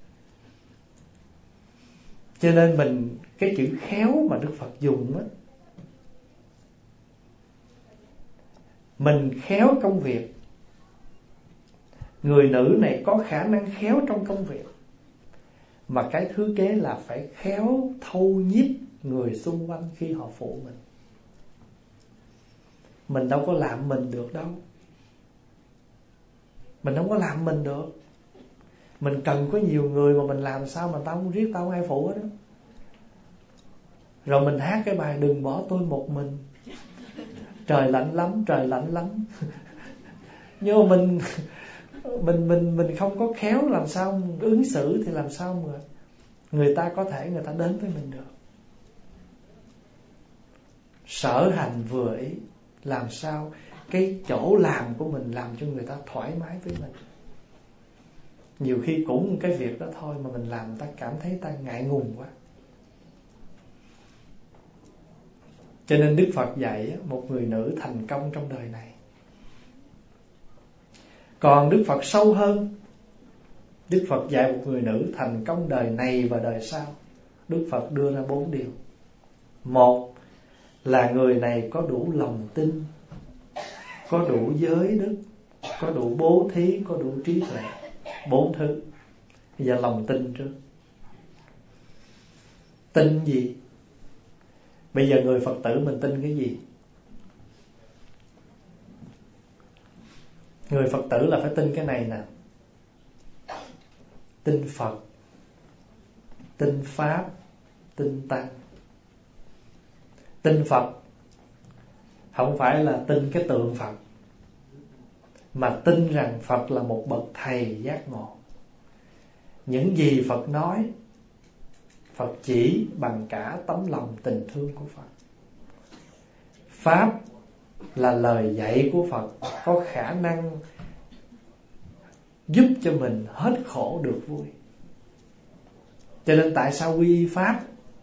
S1: Cho nên mình, cái chữ khéo mà Đức Phật dùng á, mình khéo công việc. Người nữ này có khả năng khéo trong công việc, mà cái thứ kế là phải khéo thâu nhiếp người xung quanh khi họ phụ mình. Mình đâu có làm mình được đâu. Mình không có làm mình được. Mình cần có nhiều người mà mình làm sao mà tao không riết tao không ai phụ hết đó. Rồi mình hát cái bài đừng bỏ tôi một mình, trời lạnh lắm, trời lạnh lắm. Nhưng mà mình không có khéo, làm sao ứng xử thì làm sao mà người ta có thể người ta đến với mình được. Sở hành vừa ý, làm sao cái chỗ làm của mình làm cho người ta thoải mái với mình. Nhiều khi cũng một cái việc đó thôi mà mình làm ta cảm thấy ta ngại ngùng quá. Cho nên Đức Phật dạy một người nữ thành công trong đời này. Còn Đức Phật sâu hơn, Đức Phật dạy một người nữ thành công đời này và đời sau. Đức Phật đưa ra 4 điều. Một là người này có đủ lòng tin, có đủ giới đức, có đủ bố thí, có đủ trí tuệ. 4 thứ. Bây giờ lòng tin trước. Tin gì? Bây giờ người Phật tử mình tin cái gì? Người Phật tử là phải tin cái này nè. Tin Phật, tin Pháp, tin Tăng. Tin Phật không phải là tin cái tượng Phật, mà tin rằng Phật là một bậc thầy giác ngộ. Những gì Phật nói, Phật chỉ bằng cả tấm lòng tình thương của Phật. Pháp là lời dạy của Phật, có khả năng giúp cho mình hết khổ được vui. Cho nên tại sao quy y Pháp?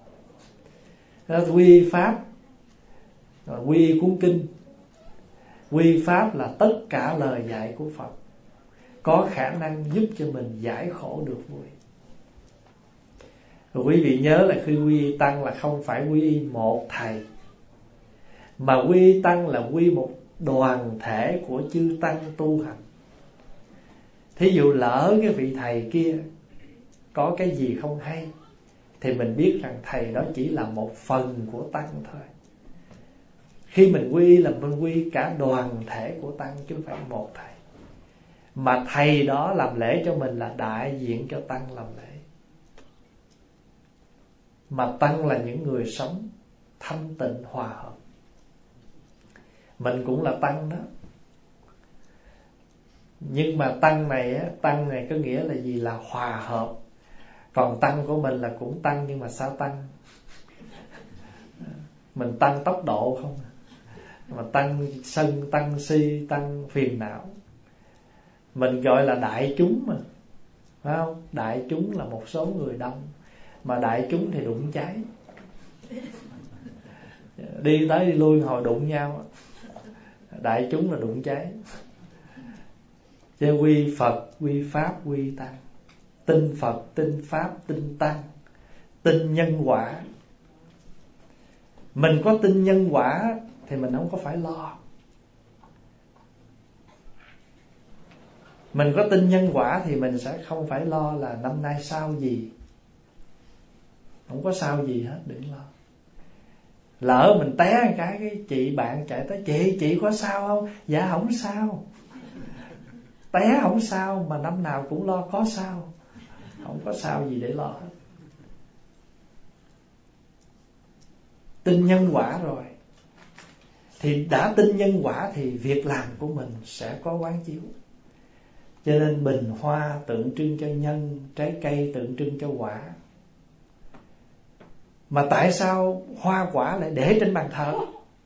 S1: Quy y Pháp, quy y cuốn kinh. Quy y Pháp là tất cả lời dạy của Phật, có khả năng giúp cho mình giải khổ được vui. Rồi quý vị nhớ là khi quy y Tăng là không phải quy y một thầy, mà quy y Tăng là quy một đoàn thể của chư Tăng tu hành. Thí dụ lỡ cái vị thầy kia có cái gì không hay, thì mình biết rằng thầy đó chỉ là một phần của Tăng thôi. Khi mình quy là mình quy cả đoàn thể của Tăng, chứ không phải một thầy. Mà thầy đó làm lễ cho mình là đại diện cho Tăng làm lễ. Mà Tăng là những người sống thanh tịnh hòa hợp. Mình cũng là Tăng đó. Nhưng mà Tăng này có nghĩa là gì? Là hòa hợp. Còn Tăng của mình là cũng Tăng, nhưng mà sao Tăng? Mình tăng tốc độ không, mà tăng sân, tăng si, tăng phiền não. Mình gọi là đại chúng mà, phải không? Đại chúng là một số người đông, mà đại chúng thì đụng cháy, đi tới đi lui hồi đụng nhau. Đại chúng là đụng cháy. Cho quy Phật, quy Pháp, quy Tăng. Tin Phật, tin Pháp, tin Tăng, tin nhân quả. Mình có tin nhân quả thì mình không có phải lo. Mình có tin nhân quả thì mình sẽ không phải lo là năm nay sao gì. Không có sao gì hết, đừng lo. Lỡ mình té một cái chị bạn chạy tới: Chị có sao không? Dạ không sao. Té không sao mà năm nào cũng lo có sao. Không có sao gì để lo hết. Tin nhân quả rồi, thì đã tin nhân quả thì việc làm của mình sẽ có quán chiếu. Cho nên bình hoa tượng trưng cho nhân, trái cây tượng trưng cho quả. Mà tại sao hoa quả lại để trên bàn thờ?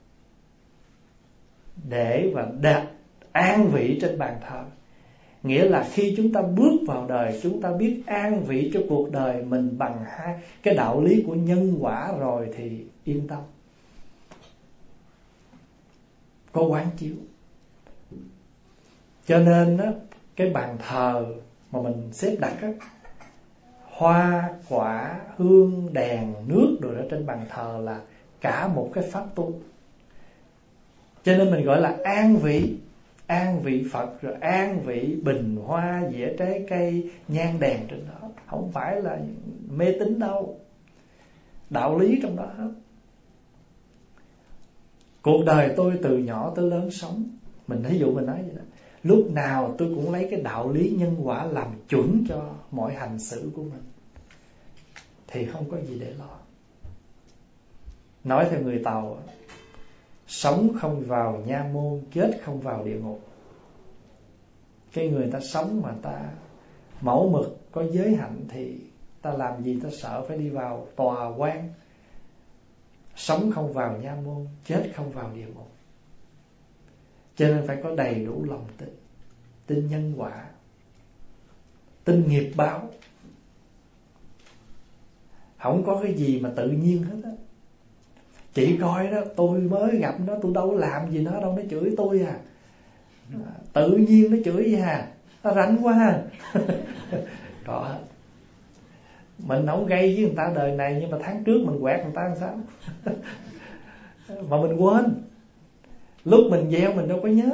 S1: Để và đặt an vị trên bàn thờ. Nghĩa là khi chúng ta bước vào đời, chúng ta biết an vị cho cuộc đời mình bằng hai cái đạo lý của nhân quả rồi thì yên tâm, có quán chiếu. Cho nên á, cái bàn thờ mà mình xếp đặt á, hoa, quả, hương, đèn, nước rồi ở trên bàn thờ là cả một cái pháp tu. Cho nên mình gọi là an vị Phật, rồi an vị bình hoa, dĩa trái cây, nhang đèn trên đó. Không phải là mê tín đâu, đạo lý trong đó hết. Cuộc đời tôi từ nhỏ tới lớn sống, mình thí dụ mình nói vậy đó, lúc nào tôi cũng lấy cái đạo lý nhân quả làm chuẩn cho mọi hành xử của mình, thì không có gì để lo. Nói theo người Tàu, sống không vào nha môn, chết không vào địa ngục. Cái người ta sống mà ta mẫu mực, có giới hạnh thì ta làm gì ta sợ phải đi vào tòa quan. Sống không vào nha môn, chết không vào địa ngục. Cho nên phải có đầy đủ lòng tin, tin nhân quả, tin nghiệp báo. Không có cái gì mà tự nhiên hết á. Chị coi đó, tôi mới gặp nó, tôi đâu có làm gì nó đâu, nó chửi tôi à. Tự nhiên nó chửi vậy à, nó rảnh quá à. Có hết. Mình không gây với người ta đời này, nhưng mà tháng trước mình quẹt người ta làm sao. Mà mình quên. Lúc mình gieo mình đâu có nhớ.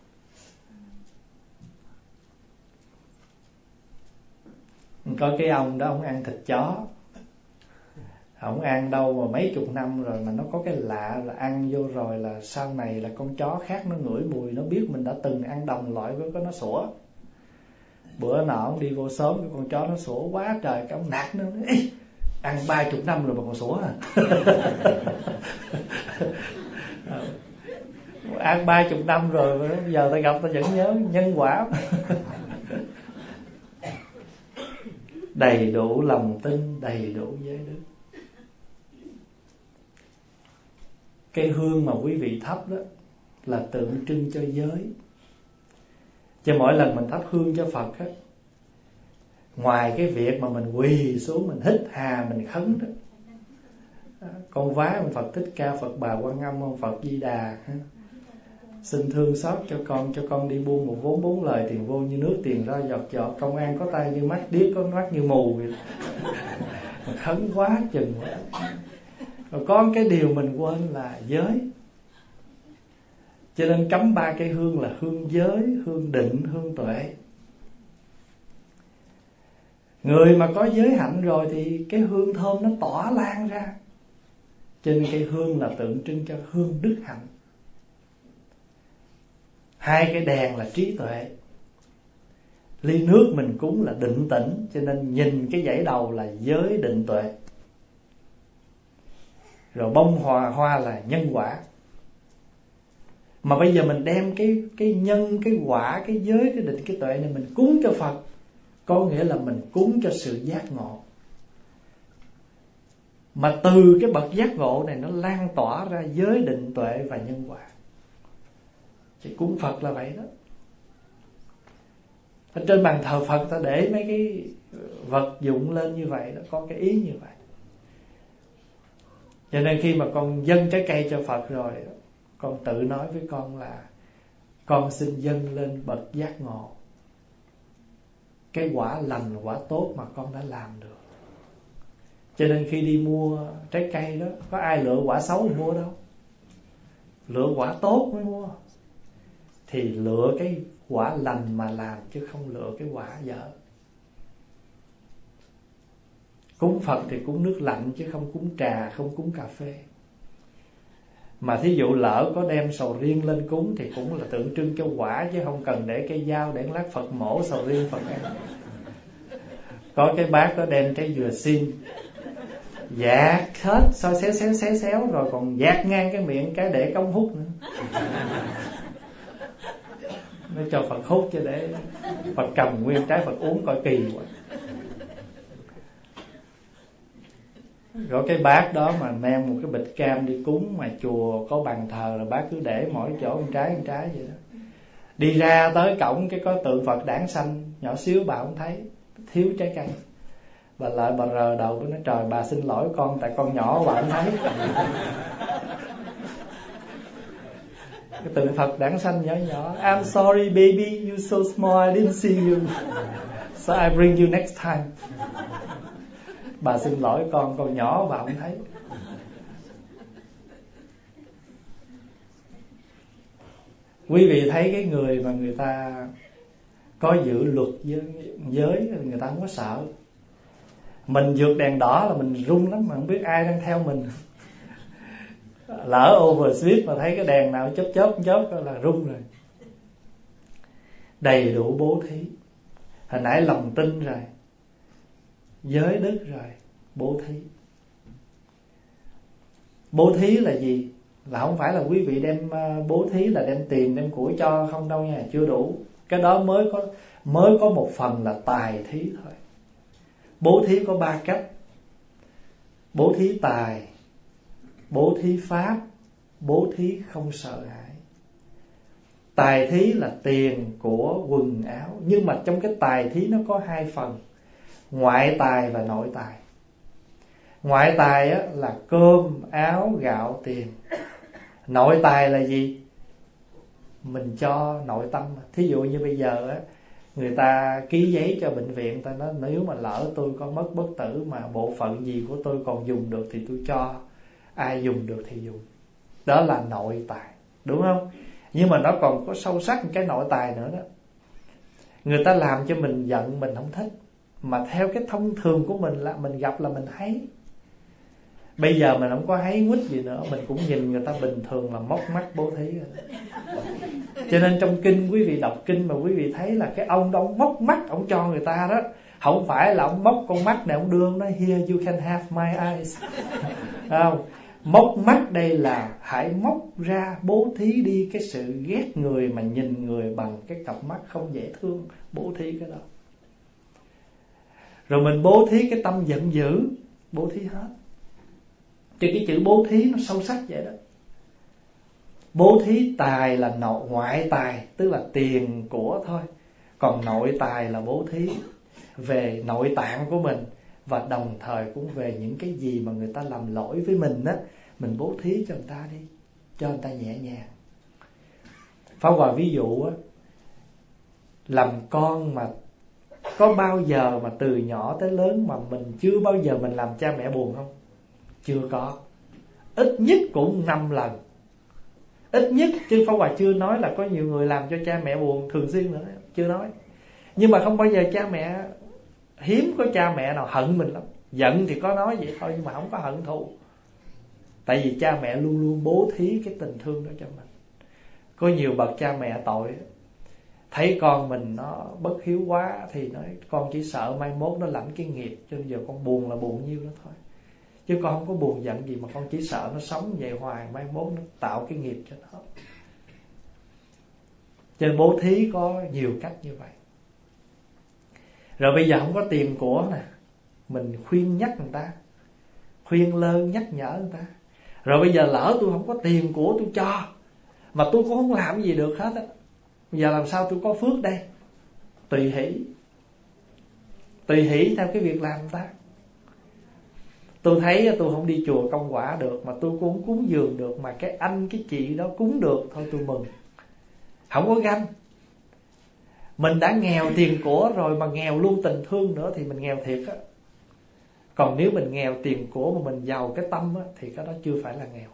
S1: Có cái ông đó, ông ăn thịt chó. Ông ăn đâu mà mấy chục năm rồi, mà nó có cái lạ là ăn vô rồi là sau này là con chó khác nó ngửi mùi, nó biết mình đã từng ăn đồng loại với nó sủa. Bữa nọ ông đi vô xóm, cái con chó nó sủa quá trời, cái ông nạt nó, ăn 30 năm rồi mà còn sủa à. Ăn 30 năm rồi, giờ ta gặp ta vẫn nhớ, nhân quả. Đầy đủ lòng tin, đầy đủ giới đức. Cái hương mà quý vị thắp đó là tượng trưng cho giới. Cho mỗi lần mình thắp hương cho Phật á, ngoài cái việc mà mình quỳ xuống mình hít hà mình khấn đó, con vái ông Phật Thích Ca, Phật Bà Quan Âm, ông Phật Di Đà, xin thương xót cho con đi buôn một vốn 4 lời, tiền vô như nước, tiền ra giọt giọt, công an có tay như mắt, điếc có mắt như mù vậy. Khấn quá chừng quá. Rồi có cái điều mình quên là giới. Cho nên cắm 3 cây hương là hương giới, hương định, hương tuệ. Người mà có giới hạnh rồi thì cái hương thơm nó tỏa lan ra. Cho nên cây hương là tượng trưng cho hương đức hạnh. 2 cái đèn là trí tuệ. Ly nước mình cúng là định tĩnh, cho nên nhìn cái dãy đầu là giới định tuệ. Rồi bông hoa là nhân quả. Mà bây giờ mình đem cái nhân, cái quả, cái giới, cái định, cái tuệ này mình cúng cho Phật, có nghĩa là mình cúng cho sự giác ngộ. Mà từ cái bậc giác ngộ này nó lan tỏa ra giới định tuệ và nhân quả. Chỉ cúng Phật là vậy đó. Ở trên bàn thờ Phật ta để mấy cái vật dụng lên như vậy đó, có cái ý như vậy. Cho nên khi mà con dâng trái cây cho Phật rồi, con tự nói với con là con xin dâng lên bậc giác ngộ cái quả lành, quả tốt mà con đã làm được. Cho nên khi đi mua trái cây đó, có ai lựa quả xấu thì mua đâu, lựa quả tốt mới mua. Thì lựa cái quả lành mà làm, chứ không lựa cái quả dở. Cúng Phật thì cúng nước lạnh, chứ không cúng trà, không cúng cà phê. Mà thí dụ lỡ có đem sầu riêng lên cúng thì cũng là tượng trưng cho quả, chứ không cần để cây dao, để lát Phật mổ sầu riêng Phật ăn. Có cái bác có đem cái dừa xiêm, dạt hết, xôi xéo rồi còn dạt ngang cái miệng cái để cống hút nữa. Nó cho Phật hút chứ để Phật cầm nguyên trái Phật uống coi kỳ quá. Rồi cái bát đó mà mang một cái bịch cam đi cúng, mà chùa có bàn thờ là bác cứ để mỗi chỗ một trái vậy đó. Đi ra tới cổng cái có tượng Phật đản sanh nhỏ xíu, bà không thấy, thiếu trái cây. Bà lại bà rờ đầu với nó, trời bà xin lỗi con, tại con nhỏ bà không thấy. Cái tượng Phật đản sanh nhỏ nhỏ, I'm sorry baby, you're so small, I didn't see you, so I bring you next time. Bà xin lỗi con nhỏ bà không thấy. Quý vị thấy cái người mà người ta có giữ luật giới, người ta không có sợ. Mình vượt đèn đỏ là mình run lắm, mà không biết ai đang theo mình. Lỡ overspeed mà thấy cái đèn nào chớp là run rồi. Đầy đủ bố thí. Hồi nãy lòng tin rồi, giới đức rồi, bố thí. Bố thí là gì? Là không phải là quý vị đem bố thí là đem tiền đem của cho không đâu nha, chưa đủ. Cái đó mới có một phần là tài thí thôi. Bố thí có 3 cách: bố thí tài, bố thí pháp, bố thí không sợ hãi. Tài thí là tiền của quần áo, nhưng mà trong cái tài thí nó có 2 phần: ngoại tài và nội tài. Ngoại tài á, là cơm, áo, gạo, tiền. Nội tài là gì? Mình cho nội tâm. Thí dụ như bây giờ á, người ta ký giấy cho bệnh viện, ta nói nếu mà lỡ tôi có mất bất tử mà bộ phận gì của tôi còn dùng được thì tôi cho, ai dùng được thì dùng. Đó là nội tài, đúng không? Nhưng mà nó còn có sâu sắc một cái nội tài nữa đó. Người ta làm cho mình giận, mình không thích, mà theo cái thông thường của mình là mình gặp là mình thấy. Bây giờ mình không có háy quýt gì nữa, mình cũng nhìn người ta bình thường là móc mắt bố thí rồi. Cho nên trong kinh, quý vị đọc kinh mà quý vị thấy là cái ông đó ông móc mắt, ông cho người ta đó, không phải là ông móc con mắt này ông đưa ông nói here you can have my eyes. Không, móc mắt đây là hãy móc ra bố thí đi cái sự ghét người mà nhìn người bằng cái cặp mắt không dễ thương, bố thí cái đó. Rồi mình bố thí cái tâm giận dữ, bố thí hết. Chứ cái chữ bố thí nó sâu sắc vậy đó. Bố thí tài là ngoại tài, tức là tiền của thôi. Còn nội tài là bố thí về nội tạng của mình, và đồng thời cũng về những cái gì mà người ta làm lỗi với mình á, mình bố thí cho người ta đi, cho người ta nhẹ nhàng. Pháp Hòa ví dụ á, làm con mà có bao giờ mà từ nhỏ tới lớn mà mình chưa bao giờ mình làm cha mẹ buồn không? Chưa có. Ít nhất cũng 5 lần. Ít nhất, chứ Pháp Hòa chưa nói là có nhiều người làm cho cha mẹ buồn thường xuyên nữa, chưa nói. Nhưng mà không bao giờ cha mẹ, hiếm có cha mẹ nào hận mình lắm. Giận thì có nói vậy thôi, nhưng mà không có hận thù. Tại vì cha mẹ luôn luôn bố thí cái tình thương đó cho mình. Có nhiều bậc cha mẹ tội, thấy con mình nó bất hiếu quá thì nói con chỉ sợ mai mốt nó lãnh cái nghiệp, cho nên giờ con buồn là buồn nhiêu đó thôi, chứ con không có buồn giận gì, mà con chỉ sợ nó sống vậy hoài, mai mốt nó tạo cái nghiệp cho nó. Cho nên bố thí có nhiều cách như vậy. Rồi bây giờ không có tiền của nè, mình khuyên nhắc người ta, khuyên lơn nhắc nhở người ta. Rồi bây giờ lỡ tôi không có tiền của tôi cho, mà tôi cũng không làm gì được hết á, bây giờ làm sao tôi có phước đây? Tùy hỷ. Tùy hỷ theo cái việc làm người ta. Tôi thấy tôi không đi chùa công quả được, mà tôi cũng không cúng dường được, mà cái anh cái chị đó cúng được, thôi tôi mừng. Không có ganh. Mình đã nghèo tiền của rồi mà nghèo luôn tình thương nữa thì mình nghèo thiệt á. Còn nếu mình nghèo tiền của mà mình giàu cái tâm á, thì cái đó chưa phải là nghèo.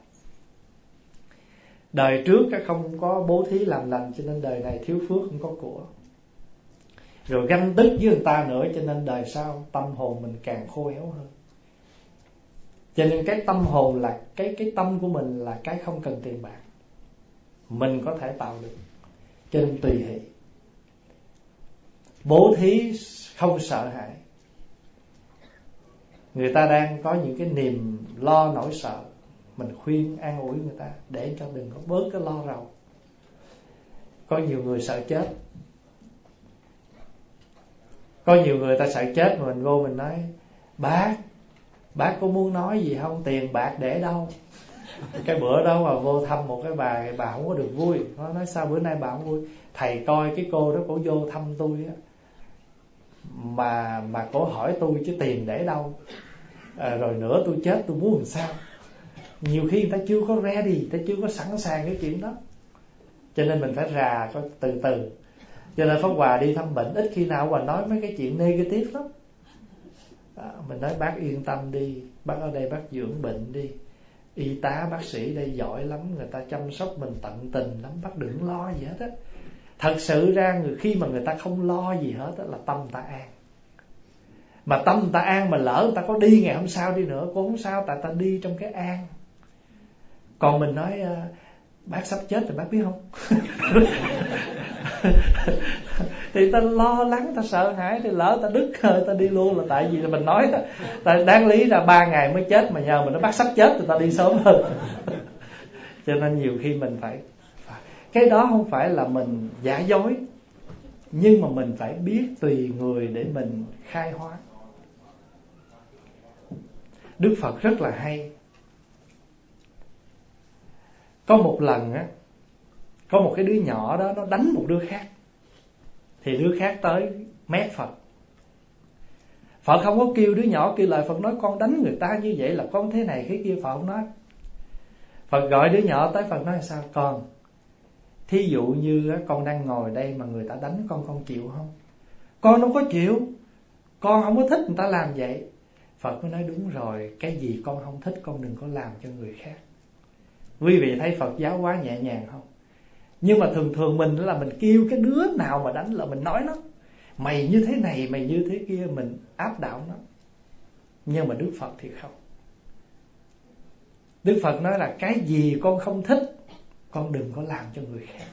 S1: Đời trước không có bố thí làm lành, cho nên đời này thiếu phước, không có của. Rồi ganh tức với người ta nữa, cho nên đời sau tâm hồn mình càng khô héo hơn. Cho nên cái tâm hồn là cái tâm của mình là cái không cần tiền bạc, mình có thể tạo được. Cho nên tùy hỷ. Bố thí không sợ hãi. Người ta đang có những cái niềm lo nỗi sợ, mình khuyên an ủi người ta để cho đừng có bớt cái lo rầu. Có nhiều người sợ chết. Có nhiều người ta sợ chết mà mình vô mình nói: Bác có muốn nói gì không? Tiền bạc để đâu? Cái bữa đó mà vô thăm một cái bà không có được vui. Nó nói: sao bữa nay bà không vui? Thầy coi cái cô đó cổ vô thăm tôi á, mà cổ hỏi tôi chứ tiền để đâu. Rồi nữa tôi chết tôi muốn làm sao? Nhiều khi người ta chưa có ready, người ta chưa có sẵn sàng cái chuyện đó. Cho nên mình phải rà coi từ từ. Cho nên Pháp Hòa đi thăm bệnh ít khi nào Hòa nói mấy cái chuyện negative lắm. Mình nói: bác yên tâm đi, bác ở đây bác dưỡng bệnh đi, y tá bác sĩ đây giỏi lắm, người ta chăm sóc mình tận tình lắm, bác đừng lo gì hết á. Thật sự ra khi mà người ta không lo gì hết á, là tâm ta an. Mà tâm ta an mà lỡ người ta có đi ngày hôm sau đi nữa cũng không sao, tại ta đi trong cái an. Còn mình nói: bác sắp chết rồi bác biết không? Thì ta lo lắng, ta sợ hãi, thì lỡ ta đứt hơi ta đi luôn, là tại vì là mình nói đó. Tại đáng lý là 3 ngày mới chết, mà nhờ mình nói bác sắp chết thì ta đi sớm hơn. Cho nên nhiều khi mình phải, cái đó không phải là mình giả dối, nhưng mà mình phải biết tùy người để mình khai hóa. Đức Phật rất là hay. Có một lần á, có một cái đứa nhỏ đó nó đánh một đứa khác, thì đứa khác tới mét Phật. Phật không có kêu đứa nhỏ kêu lại. Phật nói: con đánh người ta như vậy là con thế này thế kia. Phật không nói. Phật gọi đứa nhỏ tới. Phật nói: sao con? Thí dụ như con đang ngồi đây mà người ta đánh con chịu không? Con đâu có chịu, con không có thích người ta làm vậy. Phật mới nói: đúng rồi, cái gì con không thích con đừng có làm cho người khác. Quý vị thấy Phật giáo quá nhẹ nhàng không? Nhưng mà thường mình là mình kêu cái đứa nào mà đánh là mình nói nó: mày như thế này, mày như thế kia, mình áp đảo nó. Nhưng mà Đức Phật thì không. Đức Phật nói là cái gì con không thích con đừng có làm cho người khác.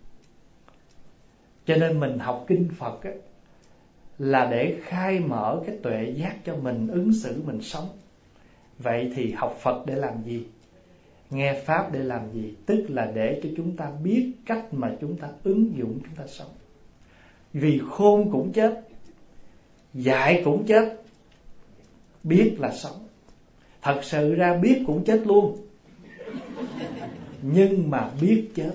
S1: Cho nên mình học kinh Phật á, là để khai mở cái tuệ giác cho mình ứng xử, mình sống. Vậy thì học Phật để làm gì? Nghe Pháp để làm gì? Tức là để cho chúng ta biết cách mà chúng ta ứng dụng, chúng ta sống. Vì khôn cũng chết, dại cũng chết, biết là sống. Thật sự ra biết cũng chết luôn, nhưng mà biết chết.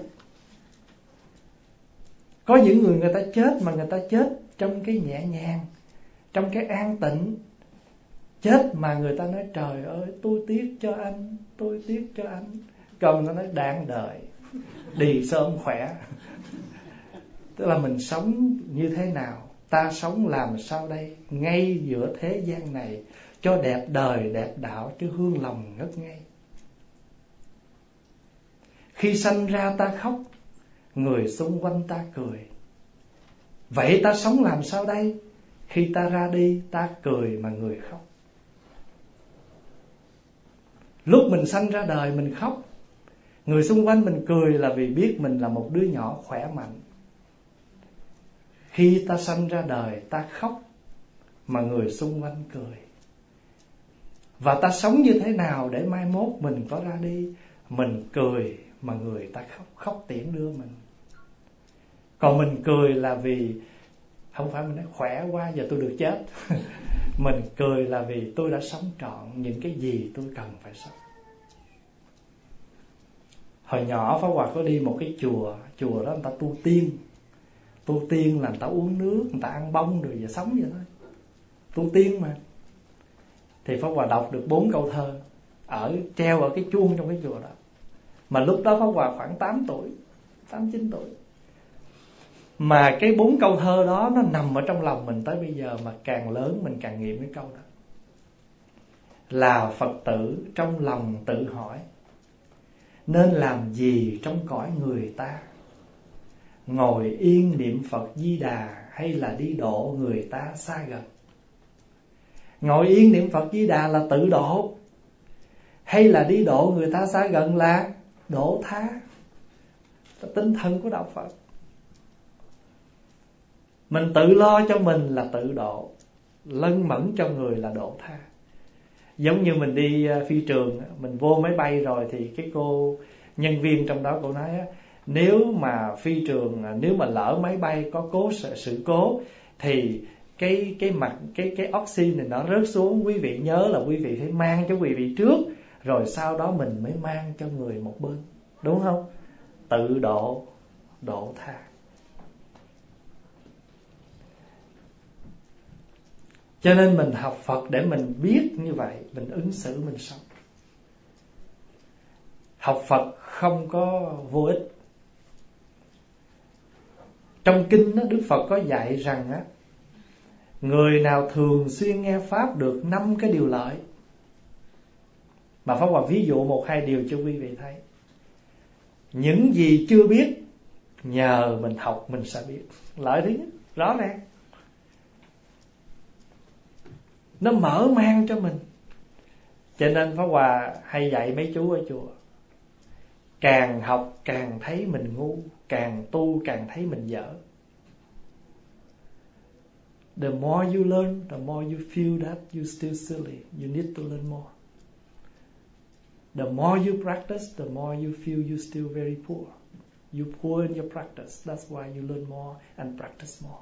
S1: Có những người ta chết mà người ta chết trong cái nhẹ nhàng, trong cái an tịnh. Chết mà người ta nói: trời ơi tôi tiếc cho anh, tôi tiếc cho anh. Còn nó nói: đáng đợi, đi sớm khỏe. Tức là mình sống như thế nào, ta sống làm sao đây, ngay giữa thế gian này, cho đẹp đời đẹp đạo, chứ hương lòng ngất ngây. Khi sanh ra ta khóc, người xung quanh ta cười. Vậy ta sống làm sao đây? Khi ta ra đi ta cười mà người khóc. Lúc mình sanh ra đời mình khóc, người xung quanh mình cười là vì biết mình là một đứa nhỏ khỏe mạnh. Khi ta sanh ra đời ta khóc mà người xung quanh cười. Và ta sống như thế nào để mai mốt mình có ra đi, mình cười mà người ta khóc, khóc tiễn đưa mình. Còn mình cười là vì không phải mình nói khỏe quá giờ tôi được chết. Mình cười là vì tôi đã sống trọn những cái gì tôi cần phải sống. Hồi nhỏ Pháp Hòa có đi một cái chùa. Chùa đó người ta tu tiên. Tu tiên là người ta uống nước, người ta ăn bông rồi và sống vậy thôi. Tu tiên mà. Thì Pháp Hòa đọc được 4 câu thơ treo ở cái chuông trong cái chùa đó. Mà lúc đó Pháp Hòa khoảng 8 tuổi, 8-9 tuổi. Mà cái 4 câu thơ đó nó nằm ở trong lòng mình tới bây giờ. Mà càng lớn mình càng nghiệm cái câu đó. Là Phật tử trong lòng tự hỏi, nên làm gì trong cõi người ta? Ngồi yên niệm Phật Di Đà, hay là đi độ người ta xa gần? Ngồi yên niệm Phật Di Đà là tự độ, hay là đi độ người ta xa gần là độ tha? Tinh thần của đạo Phật. Mình tự lo cho mình là tự độ, lân mẫn cho người là độ tha. Giống như mình đi phi trường, mình vô máy bay rồi thì cái cô nhân viên trong đó cô nói: Nếu mà phi trường, nếu mà lỡ máy bay có sự cố thì cái oxy này nó rớt xuống, quý vị nhớ là quý vị phải mang cho quý vị trước, rồi sau đó mình mới mang cho người một bên, đúng không? Tự độ tha. Cho nên mình học Phật để mình biết như vậy, mình ứng xử, mình sống. Học Phật không có vô ích. Trong kinh đó, Đức Phật có dạy rằng á, người nào thường xuyên nghe Pháp được 5 cái điều lợi. Mà Pháp Hòa ví dụ 1-2 điều cho quý vị thấy. Những gì chưa biết, nhờ mình học mình sẽ biết. Lợi thứ nhất, rõ ràng, nó mở mang cho mình. Cho nên Pháp Hòa hay dạy mấy chú ở chùa, càng học càng thấy mình ngu, càng tu càng thấy mình dở. The more you learn, the more you feel that you still silly. You need to learn more. The more you practice, the more you feel you still very poor. You poor in your practice. That's why you learn more and practice more.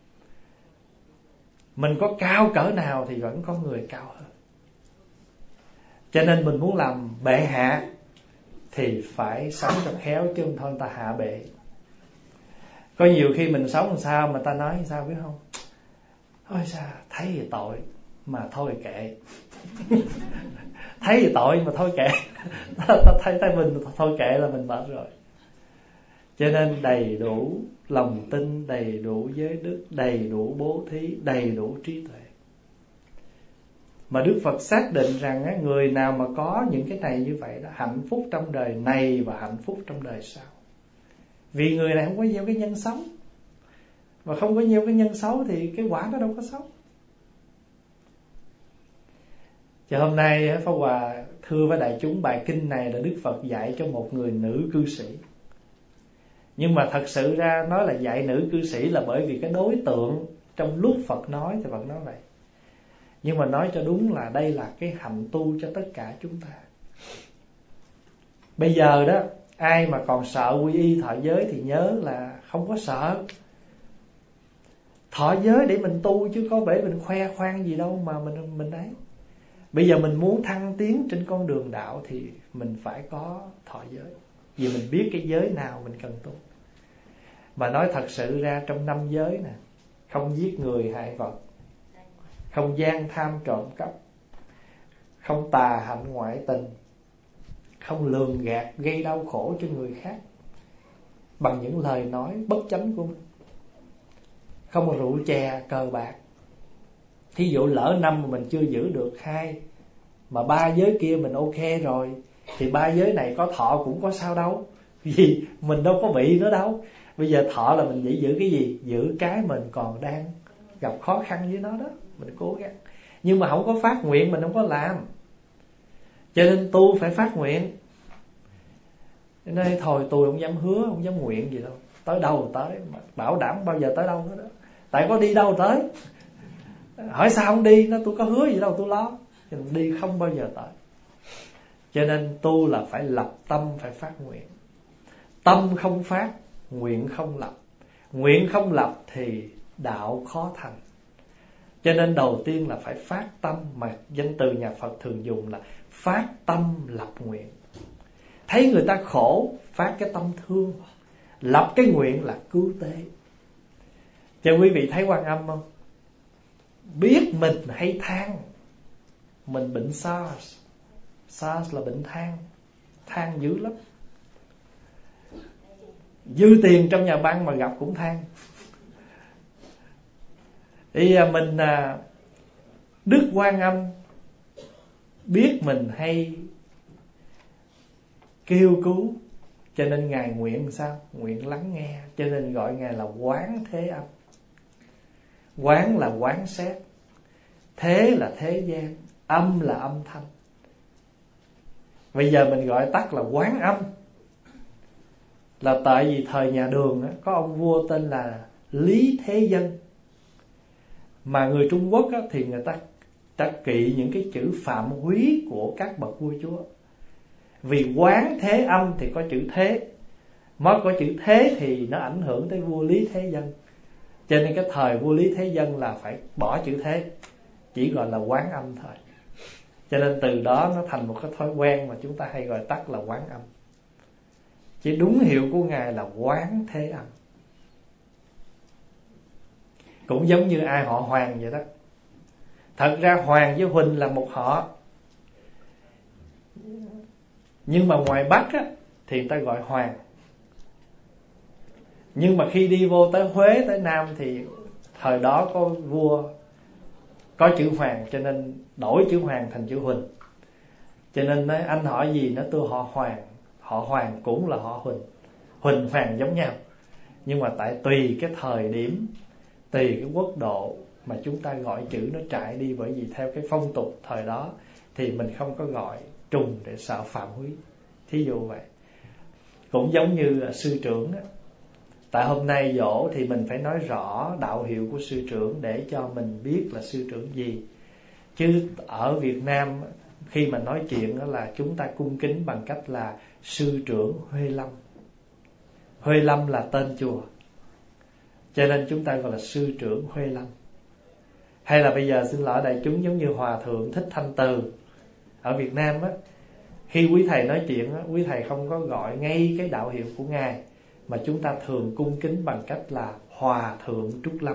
S1: Mình có cao cỡ nào thì vẫn có người cao hơn. Cho nên mình muốn làm bệ hạ thì phải sống cho khéo, chứ không thôi ta hạ bệ. Có nhiều khi mình sống làm sao mà ta nói sao biết không? Ôi sao thấy thì tội mà thôi kệ. Thấy thì tội mà thôi kệ. Ta thấy mình thôi kệ là mình mệt rồi. Cho nên đầy đủ lòng tin, đầy đủ giới đức, đầy đủ bố thí, đầy đủ trí tuệ. Mà Đức Phật xác định rằng á, người nào mà có những cái này như vậy đó, hạnh phúc trong đời này và hạnh phúc trong đời sau. Vì người này không có gieo cái nhân xấu, và không có gieo cái nhân xấu thì cái quả nó đâu có xấu. Cho hôm nay Pháp Hòa thưa với đại chúng, bài kinh này là Đức Phật dạy cho một người nữ cư sĩ. Nhưng mà thật sự ra nói là dạy nữ cư sĩ là bởi vì cái đối tượng trong lúc Phật nói thì Phật nói vậy. Nhưng mà nói cho đúng là đây là cái hạnh tu cho tất cả chúng ta. Bây giờ đó, ai mà còn sợ quy y thọ giới thì nhớ là không có sợ. Thọ giới để mình tu chứ có vẻ mình khoe khoang gì đâu mà mình ấy. Bây giờ mình muốn thăng tiến trên con đường đạo thì mình phải có thọ giới, vì mình biết cái giới nào mình cần tu. Mà nói thật sự ra trong 5 giới nè, không giết người hại vật, không gian tham trộm cắp, không tà hạnh ngoại tình, không lường gạt gây đau khổ cho người khác bằng những lời nói bất chánh của mình, không rượu chè cờ bạc. Thí dụ lỡ 5 mà mình chưa giữ được 2, mà 3 giới kia mình ok rồi, thì 3 giới này có thọ cũng có sao đâu, vì mình đâu có bị nữa đâu. Bây giờ thọ là mình giữ cái gì? Giữ cái mình còn đang gặp khó khăn với nó đó, mình cố gắng. Nhưng mà không có phát nguyện mình không có làm. Cho nên tu phải phát nguyện. Nên thôi tôi không dám hứa, không dám nguyện gì đâu, tới đâu tới, mà bảo đảm bao giờ tới đâu nữa đó. Tại có đi đâu tới. Hỏi sao không đi, nó tôi có hứa gì đâu tôi lo. Cho nên đi không bao giờ tới. Cho nên tu là phải lập tâm, phải phát nguyện. Tâm không phát, nguyện không lập. Nguyện không lập thì đạo khó thành. Cho nên đầu tiên là phải phát tâm, mà danh từ nhà Phật thường dùng là phát tâm lập nguyện. Thấy người ta khổ, phát cái tâm thương, lập cái nguyện là cứu tế. Cho quý vị thấy Quan Âm không? Biết mình hay than, mình bệnh SARS. SARS là bệnh than dữ lắm. Dư tiền trong nhà băng mà gặp cũng than. Thì mình Đức Quan Âm biết mình hay kêu cứu, cho nên Ngài nguyện sao? Nguyện lắng nghe. Cho nên gọi Ngài là Quán Thế Âm. Quán là quán xét, thế là thế gian, âm là âm thanh. Bây giờ mình gọi tắt là Quán Âm, là tại vì thời nhà Đường á, có ông vua tên là Lý Thế Dân. Mà người Trung Quốc á, thì người ta kỵ những cái chữ phạm húy của các bậc vua chúa. Vì Quán Thế Âm thì có chữ thế, Mới có chữ Thế thì nó ảnh hưởng tới vua Lý Thế Dân. Cho nên cái thời vua Lý Thế Dân là phải bỏ chữ Thế, chỉ gọi là Quán Âm thôi. Cho nên từ đó nó thành một cái thói quen mà chúng ta hay gọi tắt là Quán Âm. Chứ đúng hiệu của Ngài là Quán Thế Âm. Cũng giống như ai họ Hoàng vậy đó. Thật ra Hoàng với Huỳnh là một họ, nhưng mà ngoài Bắc á, thì người ta gọi Hoàng. Nhưng mà khi đi vô tới Huế, tới Nam thì thời đó có vua có chữ Hoàng, cho nên đổi chữ Hoàng thành chữ Huỳnh. Cho nên nói anh họ gì nó tôi họ Hoàng. Họ Hoàng cũng là họ Huỳnh. Huỳnh Hoàng giống nhau. Nhưng mà tại tùy cái thời điểm, tùy cái quốc độ mà chúng ta gọi chữ nó trại đi. Bởi vì theo cái phong tục thời đó thì mình không có gọi trùng để sợ phạm húy. Thí dụ vậy. Cũng giống như sư trưởng á. Tại hôm nay dỗ thì mình phải nói rõ đạo hiệu của sư trưởng để cho mình biết là sư trưởng gì. Chứ ở Việt Nam khi mà nói chuyện đó là chúng ta cung kính bằng cách là sư trưởng Huê Lâm. Huê Lâm là tên chùa, cho nên chúng ta gọi là sư trưởng Huê Lâm. Hay là bây giờ xin lỗi đại chúng, giống như Hòa Thượng Thích Thanh Từ ở Việt Nam á, khi quý thầy nói chuyện á, quý thầy không có gọi ngay cái đạo hiệu của Ngài, mà chúng ta thường cung kính bằng cách là Hòa Thượng Trúc Lâm.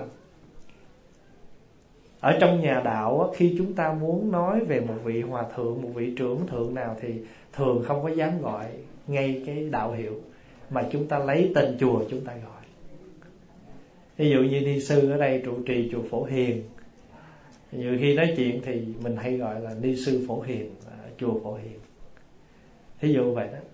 S1: Ở trong nhà đạo á, khi chúng ta muốn nói về một vị hòa thượng, một vị trưởng thượng nào thì thường không có dám gọi ngay cái đạo hiệu, mà chúng ta lấy tên chùa chúng ta gọi. Ví dụ như ni sư ở đây trụ trì chùa Phổ Hiền, nhiều khi nói chuyện thì mình hay gọi là ni sư Phổ Hiền, chùa Phổ Hiền. Thí dụ vậy đó.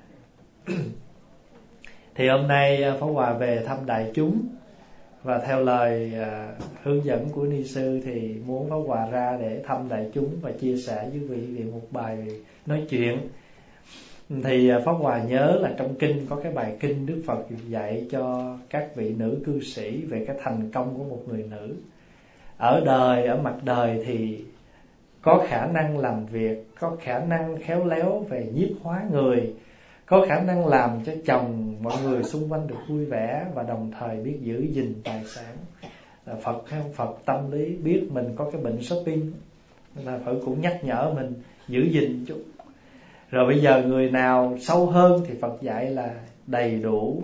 S1: Thì hôm nay Pháp Hòa về thăm đại chúng, và theo lời hướng dẫn của ni sư thì muốn Pháp Hòa ra để thăm đại chúng và chia sẻ với quý vị một bài nói chuyện. Thì Pháp Hòa nhớ là trong kinh có cái bài kinh Đức Phật dạy cho các vị nữ cư sĩ về cái thành công của một người nữ. Ở đời, ở mặt đời thì có khả năng làm việc, có khả năng khéo léo về nhiếp hóa người, có khả năng làm cho chồng mọi người xung quanh được vui vẻ, và đồng thời biết giữ gìn tài sản. Là Phật hay không Phật tâm lý biết mình có cái bệnh shopping, là Phật cũng nhắc nhở mình giữ gìn chút. Rồi bây giờ người nào sâu hơn thì Phật dạy là đầy đủ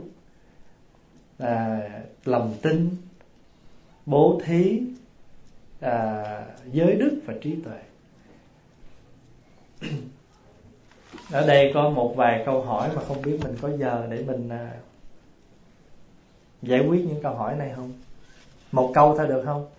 S1: lòng tin, bố thí, giới đức và trí tuệ. Ở đây có một vài câu hỏi mà không biết mình có giờ để mình giải quyết những câu hỏi này không? Một câu thôi được không?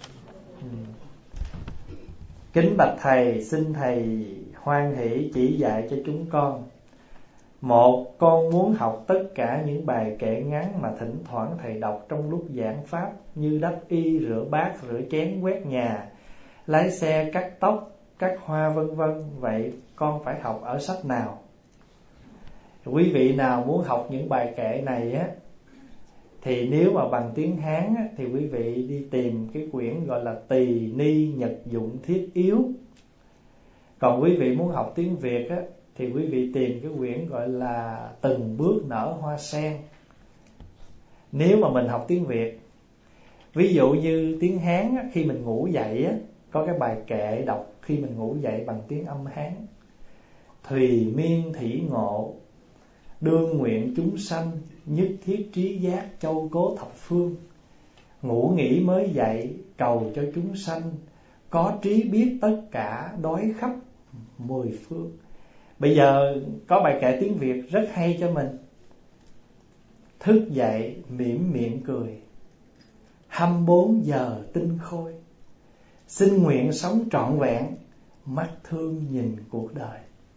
S1: Kính bạch thầy, xin thầy hoan hỷ chỉ dạy cho chúng con. Một, con muốn học tất cả những bài kệ ngắn mà thỉnh thoảng thầy đọc trong lúc giảng pháp, như đắp y, rửa bát, rửa chén, quét nhà, lái xe, cắt tóc, cắt hoa vân vân. Vậy con phải học ở sách nào? Quý vị nào muốn học những bài kệ này á, thì nếu mà bằng tiếng Hán á, thì quý vị đi tìm cái quyển gọi là Tỳ Ni Nhật Dụng Thiết Yếu. Còn quý vị muốn học tiếng Việt á, thì quý vị tìm cái quyển gọi là Từng Bước Nở Hoa Sen. Nếu mà mình học tiếng Việt, ví dụ như tiếng Hán á, khi mình ngủ dậy á, có cái bài kệ đọc khi mình ngủ dậy bằng tiếng âm Hán: Thùy miên thỉ ngộ, đương nguyện chúng sanh, nhất thiết trí giác, châu cố thập phương. Ngủ nghỉ mới dậy, cầu cho chúng sanh, có trí biết tất cả, đói khắp mười phương. Bây giờ có bài kệ tiếng Việt rất hay cho mình: Thức dậy mỉm miệng cười, 24 giờ tinh khôi, xin nguyện sống trọn vẹn, mắt thương nhìn cuộc đời.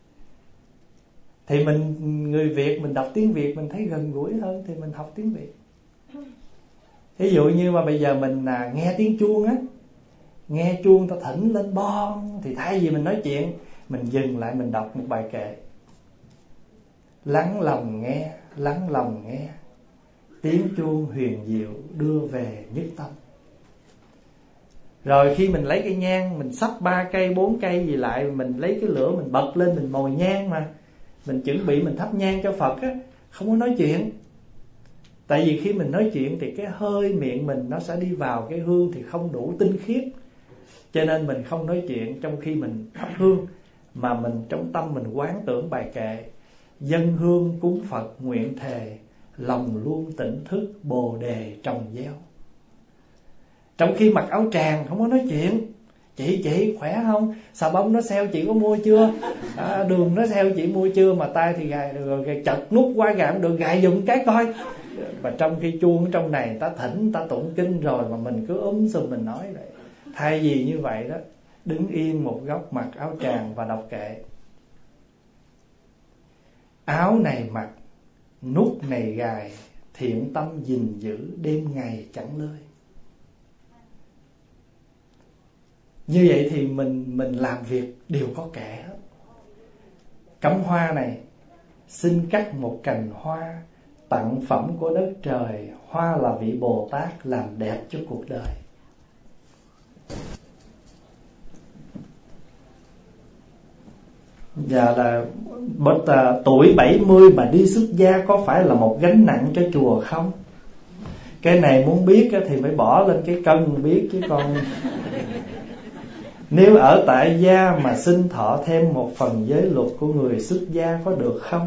S1: Thì mình, người Việt, mình đọc tiếng Việt mình thấy gần gũi hơn thì mình học tiếng Việt. Ví dụ như mà bây giờ mình nghe tiếng chuông á, nghe chuông ta thỉnh lên bon, thì thay vì mình nói chuyện, mình dừng lại mình đọc một bài kệ: Lắng lòng nghe, lắng lòng nghe, tiếng chuông huyền diệu đưa về nhất tâm. Rồi khi mình lấy cây nhang, mình xách 3 cây 4 cây gì lại, mình lấy cái lửa mình bật lên, mình mồi nhang mà mình chuẩn bị mình thắp nhang cho Phật á, không có nói chuyện. Tại vì khi mình nói chuyện thì cái hơi miệng mình nó sẽ đi vào cái hương thì không đủ tinh khiết. Cho nên mình không nói chuyện trong khi mình thắp hương, mà mình trong tâm mình quán tưởng bài kệ: dâng hương cúng Phật nguyện thề, lòng luôn tỉnh thức bồ đề trồng gieo. Trong khi mặc áo tràng không có nói chuyện: chị khỏe không, xà bông nó sale chị có mua chưa, đường nó sale chị mua chưa, mà tay thì gài rồi chật nút qua gài không được, gài giùm cái coi. Và trong khi chuông ở trong này ta thỉnh ta tụng kinh rồi mà mình cứ sùm mình nói vậy. Thay vì như vậy đó, đứng yên một góc mặc áo tràng và đọc kệ: áo này mặc, nút này gài, thiện tâm gìn giữ, đêm ngày chẳng lơi. Như vậy thì mình làm việc đều có kệ hết. Cắm hoa này, xin cắt một cành hoa, tặng phẩm của đất trời, hoa là vị Bồ Tát làm đẹp cho cuộc đời. Và là tuổi 70 mà đi xuất gia có phải là một gánh nặng cho chùa không? Cái này muốn biết thì phải bỏ lên cái cân biết chứ con. Nếu ở tại gia mà xin thọ thêm một phần giới luật của người xuất gia có được không?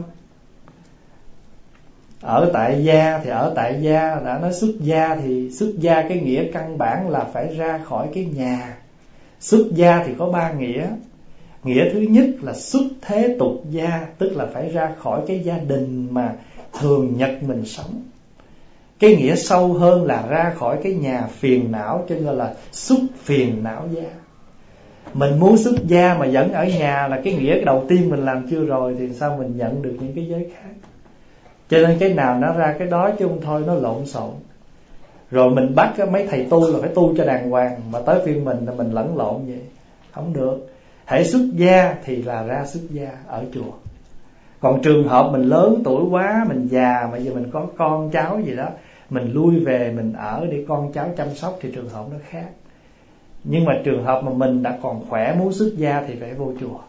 S1: Ở tại gia thì ở tại gia, đã nói xuất gia thì xuất gia cái nghĩa căn bản là phải ra khỏi cái nhà. Xuất gia thì có 3 nghĩa. Nghĩa thứ nhất là xuất thế tục gia, tức là phải ra khỏi cái gia đình mà thường nhật mình sống. Cái nghĩa sâu hơn là ra khỏi cái nhà phiền não, cho nên là xuất phiền não gia. Mình muốn xuất gia mà vẫn ở nhà là cái nghĩa đầu tiên mình làm chưa rồi, thì sao mình nhận được những cái giới khác. Cho nên cái nào nó ra cái đó chứ không thôi nó lộn xộn. Rồi mình bắt mấy thầy tu là phải tu cho đàng hoàng, mà tới phiên mình là mình lẫn lộn vậy, không được. Hãy xuất gia thì là ra xuất gia ở chùa. Còn trường hợp mình lớn tuổi quá, mình già mà giờ mình có con cháu gì đó, mình lui về mình ở để con cháu chăm sóc thì trường hợp nó khác. Nhưng mà trường hợp mà mình đã còn khỏe muốn xuất gia thì phải vô chùa.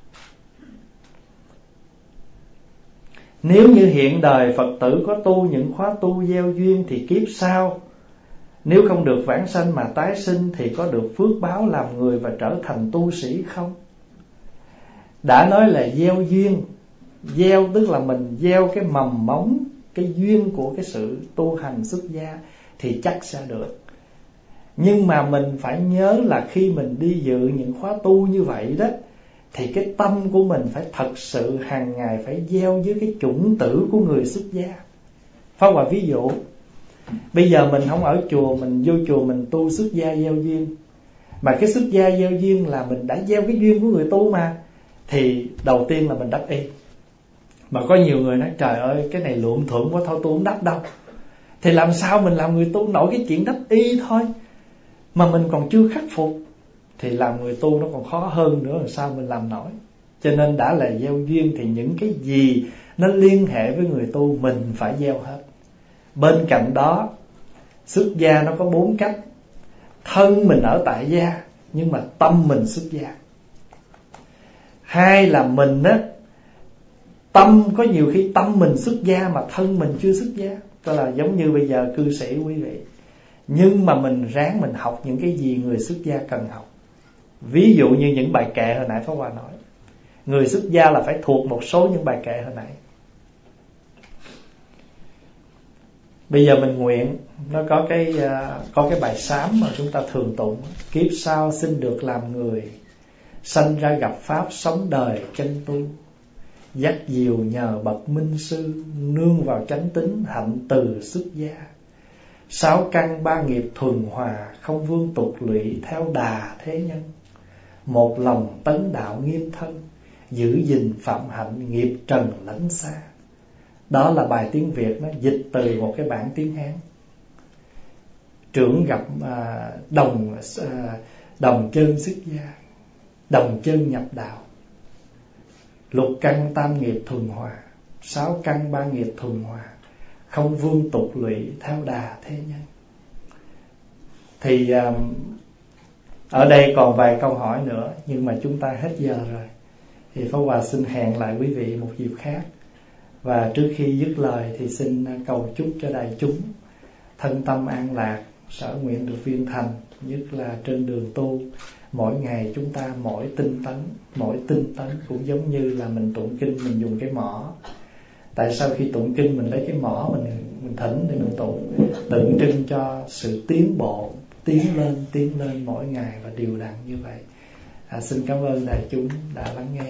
S1: Nếu như hiện đời Phật tử có tu những khóa tu gieo duyên thì kiếp sau, nếu không được vãng sanh mà tái sinh thì có được phước báo làm người và trở thành tu sĩ không? Đã nói là gieo duyên. Gieo tức là mình gieo cái mầm móng, cái duyên của cái sự tu hành xuất gia thì chắc sẽ được. Nhưng mà mình phải nhớ là khi mình đi dự những khóa tu như vậy đó, thì cái tâm của mình phải thật sự hàng ngày phải gieo với cái chủng tử của người xuất gia. Pháp Hòa ví dụ, bây giờ mình không ở chùa, mình vô chùa mình tu xuất gia gieo duyên. Mà cái xuất gia gieo duyên là mình đã gieo cái duyên của người tu mà, thì đầu tiên là mình đắc y. Mà có nhiều người nói trời ơi cái này luộm thuộm quá thôi tôi không đắc đâu. Thì làm sao mình làm người tu nổi cái chuyện đắc y thôi, mà mình còn chưa khắc phục, thì làm người tu nó còn khó hơn nữa, làm sao mình làm nổi. Cho nên đã là gieo duyên thì những cái gì nó liên hệ với người tu mình phải gieo hết. Bên cạnh đó, xuất gia nó có 4 cách. Thân mình ở tại gia nhưng mà tâm mình xuất gia. 2 là mình á, tâm có nhiều khi tâm mình xuất gia mà thân mình chưa xuất gia. Tức là giống như bây giờ cư sĩ quý vị, nhưng mà mình ráng mình học những cái gì người xuất gia cần học. Ví dụ như những bài kệ hồi nãy Pháp Hòa nói, người xuất gia là phải thuộc một số những bài kệ hồi nãy. Bây giờ mình nguyện, nó có cái bài sám mà chúng ta thường tụng: kiếp sau xin được làm người, sanh ra gặp pháp sống đời chân tu, dắt diều nhờ bậc minh sư, nương vào chánh tín hạnh từ xuất gia. 6 căn 3 nghiệp thuần hòa, không vương tục lụy theo đà thế nhân. Một lòng tấn đạo nghiêm thân, giữ gìn phạm hạnh nghiệp trần lánh xa. Đó là bài tiếng Việt, nó dịch từ một cái bản tiếng Hán. Trưởng gặp đồng chân xuất gia, đồng chân nhập đạo. Lục căn 8 nghiệp thuần hòa, 6 căn 3 nghiệp thuần hòa, không vương tục lụy theo đà thế nhân. Thì ở đây còn vài câu hỏi nữa, nhưng mà chúng ta hết giờ rồi, thì Pháp Hòa xin hẹn lại quý vị một dịp khác. Và trước khi dứt lời thì xin cầu chúc cho đại chúng thân tâm an lạc, sở nguyện được viên thành, nhất là trên đường tu. Mỗi ngày chúng ta mỗi tinh tấn cũng giống như là mình tụng kinh, mình dùng cái mõ. Tại sao khi tụng kinh mình lấy cái mõ mình thỉnh để mình tụng, tượng trưng cho sự tiến bộ, tiến lên mỗi ngày và đều đặn như vậy. Xin cảm ơn đại chúng đã lắng nghe.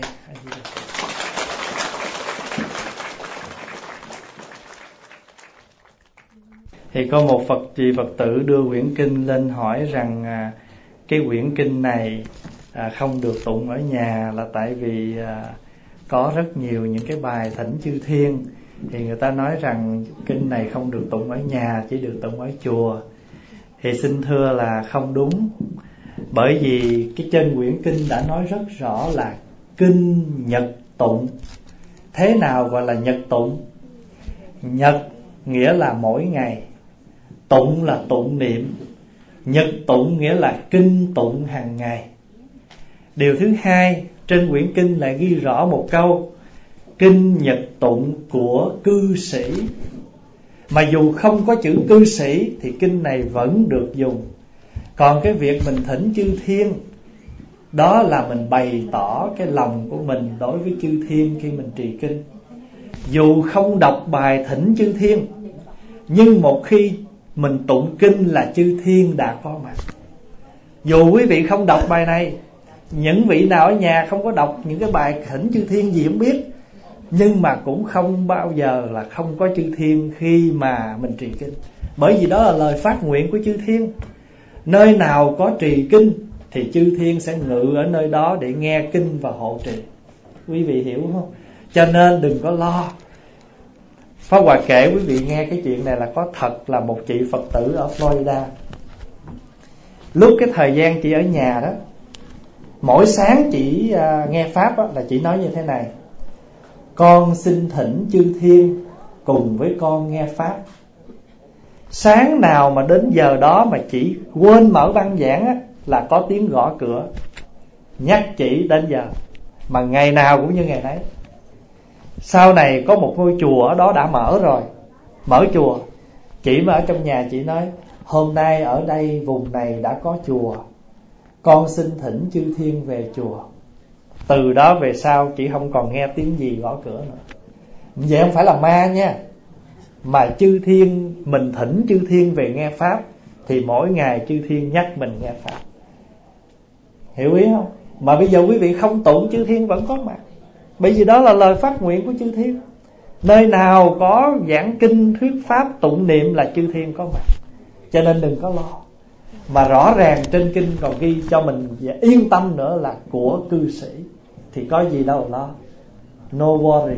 S1: Thì có một Phật tử đưa quyển kinh lên hỏi rằng cái quyển kinh này không được tụng ở nhà là tại vì có rất nhiều những cái bài thỉnh chư thiên. Thì người ta nói rằng kinh này không được tụng ở nhà, chỉ được tụng ở chùa. Thì xin thưa là không đúng. Bởi vì cái trên quyển kinh đã nói rất rõ là kinh nhật tụng. Thế nào gọi là nhật tụng? Nhật nghĩa là mỗi ngày, tụng là tụng niệm. Nhật tụng nghĩa là kinh tụng hàng ngày. Điều thứ hai, trên quyển kinh lại ghi rõ một câu: kinh nhật tụng của cư sĩ. Mà dù không có chữ cư sĩ thì kinh này vẫn được dùng. Còn cái việc mình thỉnh chư thiên, đó là mình bày tỏ cái lòng của mình đối với chư thiên khi mình trì kinh. Dù không đọc bài thỉnh chư thiên, nhưng một khi mình tụng kinh là chư thiên đã có mặt. Dù quý vị không đọc bài này, những vị nào ở nhà không có đọc những cái bài thỉnh chư thiên gì không biết, nhưng mà cũng không bao giờ là không có chư thiên khi mà mình trì kinh. Bởi vì đó là lời phát nguyện của chư thiên. Nơi nào có trì kinh thì chư thiên sẽ ngự ở nơi đó để nghe kinh và hộ trì. Quý vị hiểu không? Cho nên đừng có lo. Pháp Hòa kể quý vị nghe cái chuyện này là có thật, là một chị Phật tử ở Florida. Lúc cái thời gian chị ở nhà đó, mỗi sáng chị nghe Pháp đó, là chị nói như thế này: con xin thỉnh chư thiên cùng với con nghe Pháp. Sáng nào mà đến giờ đó mà chị quên mở băng giảng á, là có tiếng gõ cửa nhắc chị đến giờ. Mà ngày nào cũng như ngày nấy. Sau này có một ngôi chùa ở đó đã mở rồi, mở chùa. Chị mà ở trong nhà chị nói: hôm nay ở đây vùng này đã có chùa, con xin thỉnh chư thiên về chùa. Từ đó về sau chị không còn nghe tiếng gì gõ cửa nữa. Vậy không phải là ma nha, mà chư thiên, mình thỉnh chư thiên về nghe Pháp thì mỗi ngày chư thiên nhắc mình nghe Pháp. Hiểu ý không? Mà bây giờ quý vị không tụng, chư thiên vẫn có mặt. Bởi vì đó là lời phát nguyện của chư thiên. Nơi nào có giảng kinh thuyết Pháp tụng niệm là chư thiên có mặt. Cho nên đừng có lo. Mà rõ ràng trên kinh còn ghi cho mình yên tâm nữa là của cư sĩ, thì có gì đâu lo. No worry.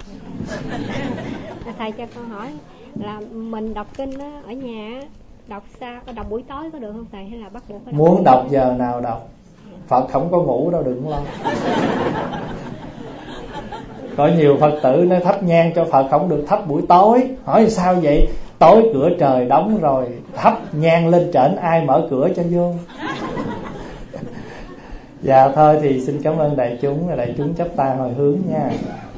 S2: Thầy cho con hỏi là mình đọc kinh á, ở nhà đọc sao, đọc buổi tối có được không thầy, hay là bắt buộc phải đọc?
S1: Muốn đọc giờ nào đọc. Phật không có ngủ đâu, đừng lo. Có nhiều Phật tử nói thắp nhang cho Phật không được thắp buổi tối. Hỏi sao vậy? Tối cửa trời đóng rồi, thắp nhang lên trển ai mở cửa cho vô. Dạ thôi thì xin cảm ơn đại chúng chắp tay hồi hướng nha.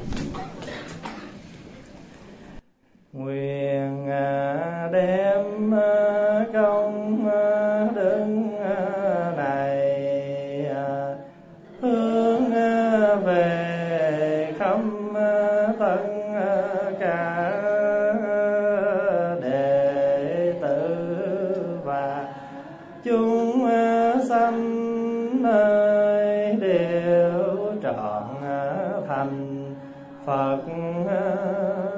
S1: Nguyện đem công đức này hướng về khắp tất cả đệ tử và chúng sanh nơi đều trọn thành Phật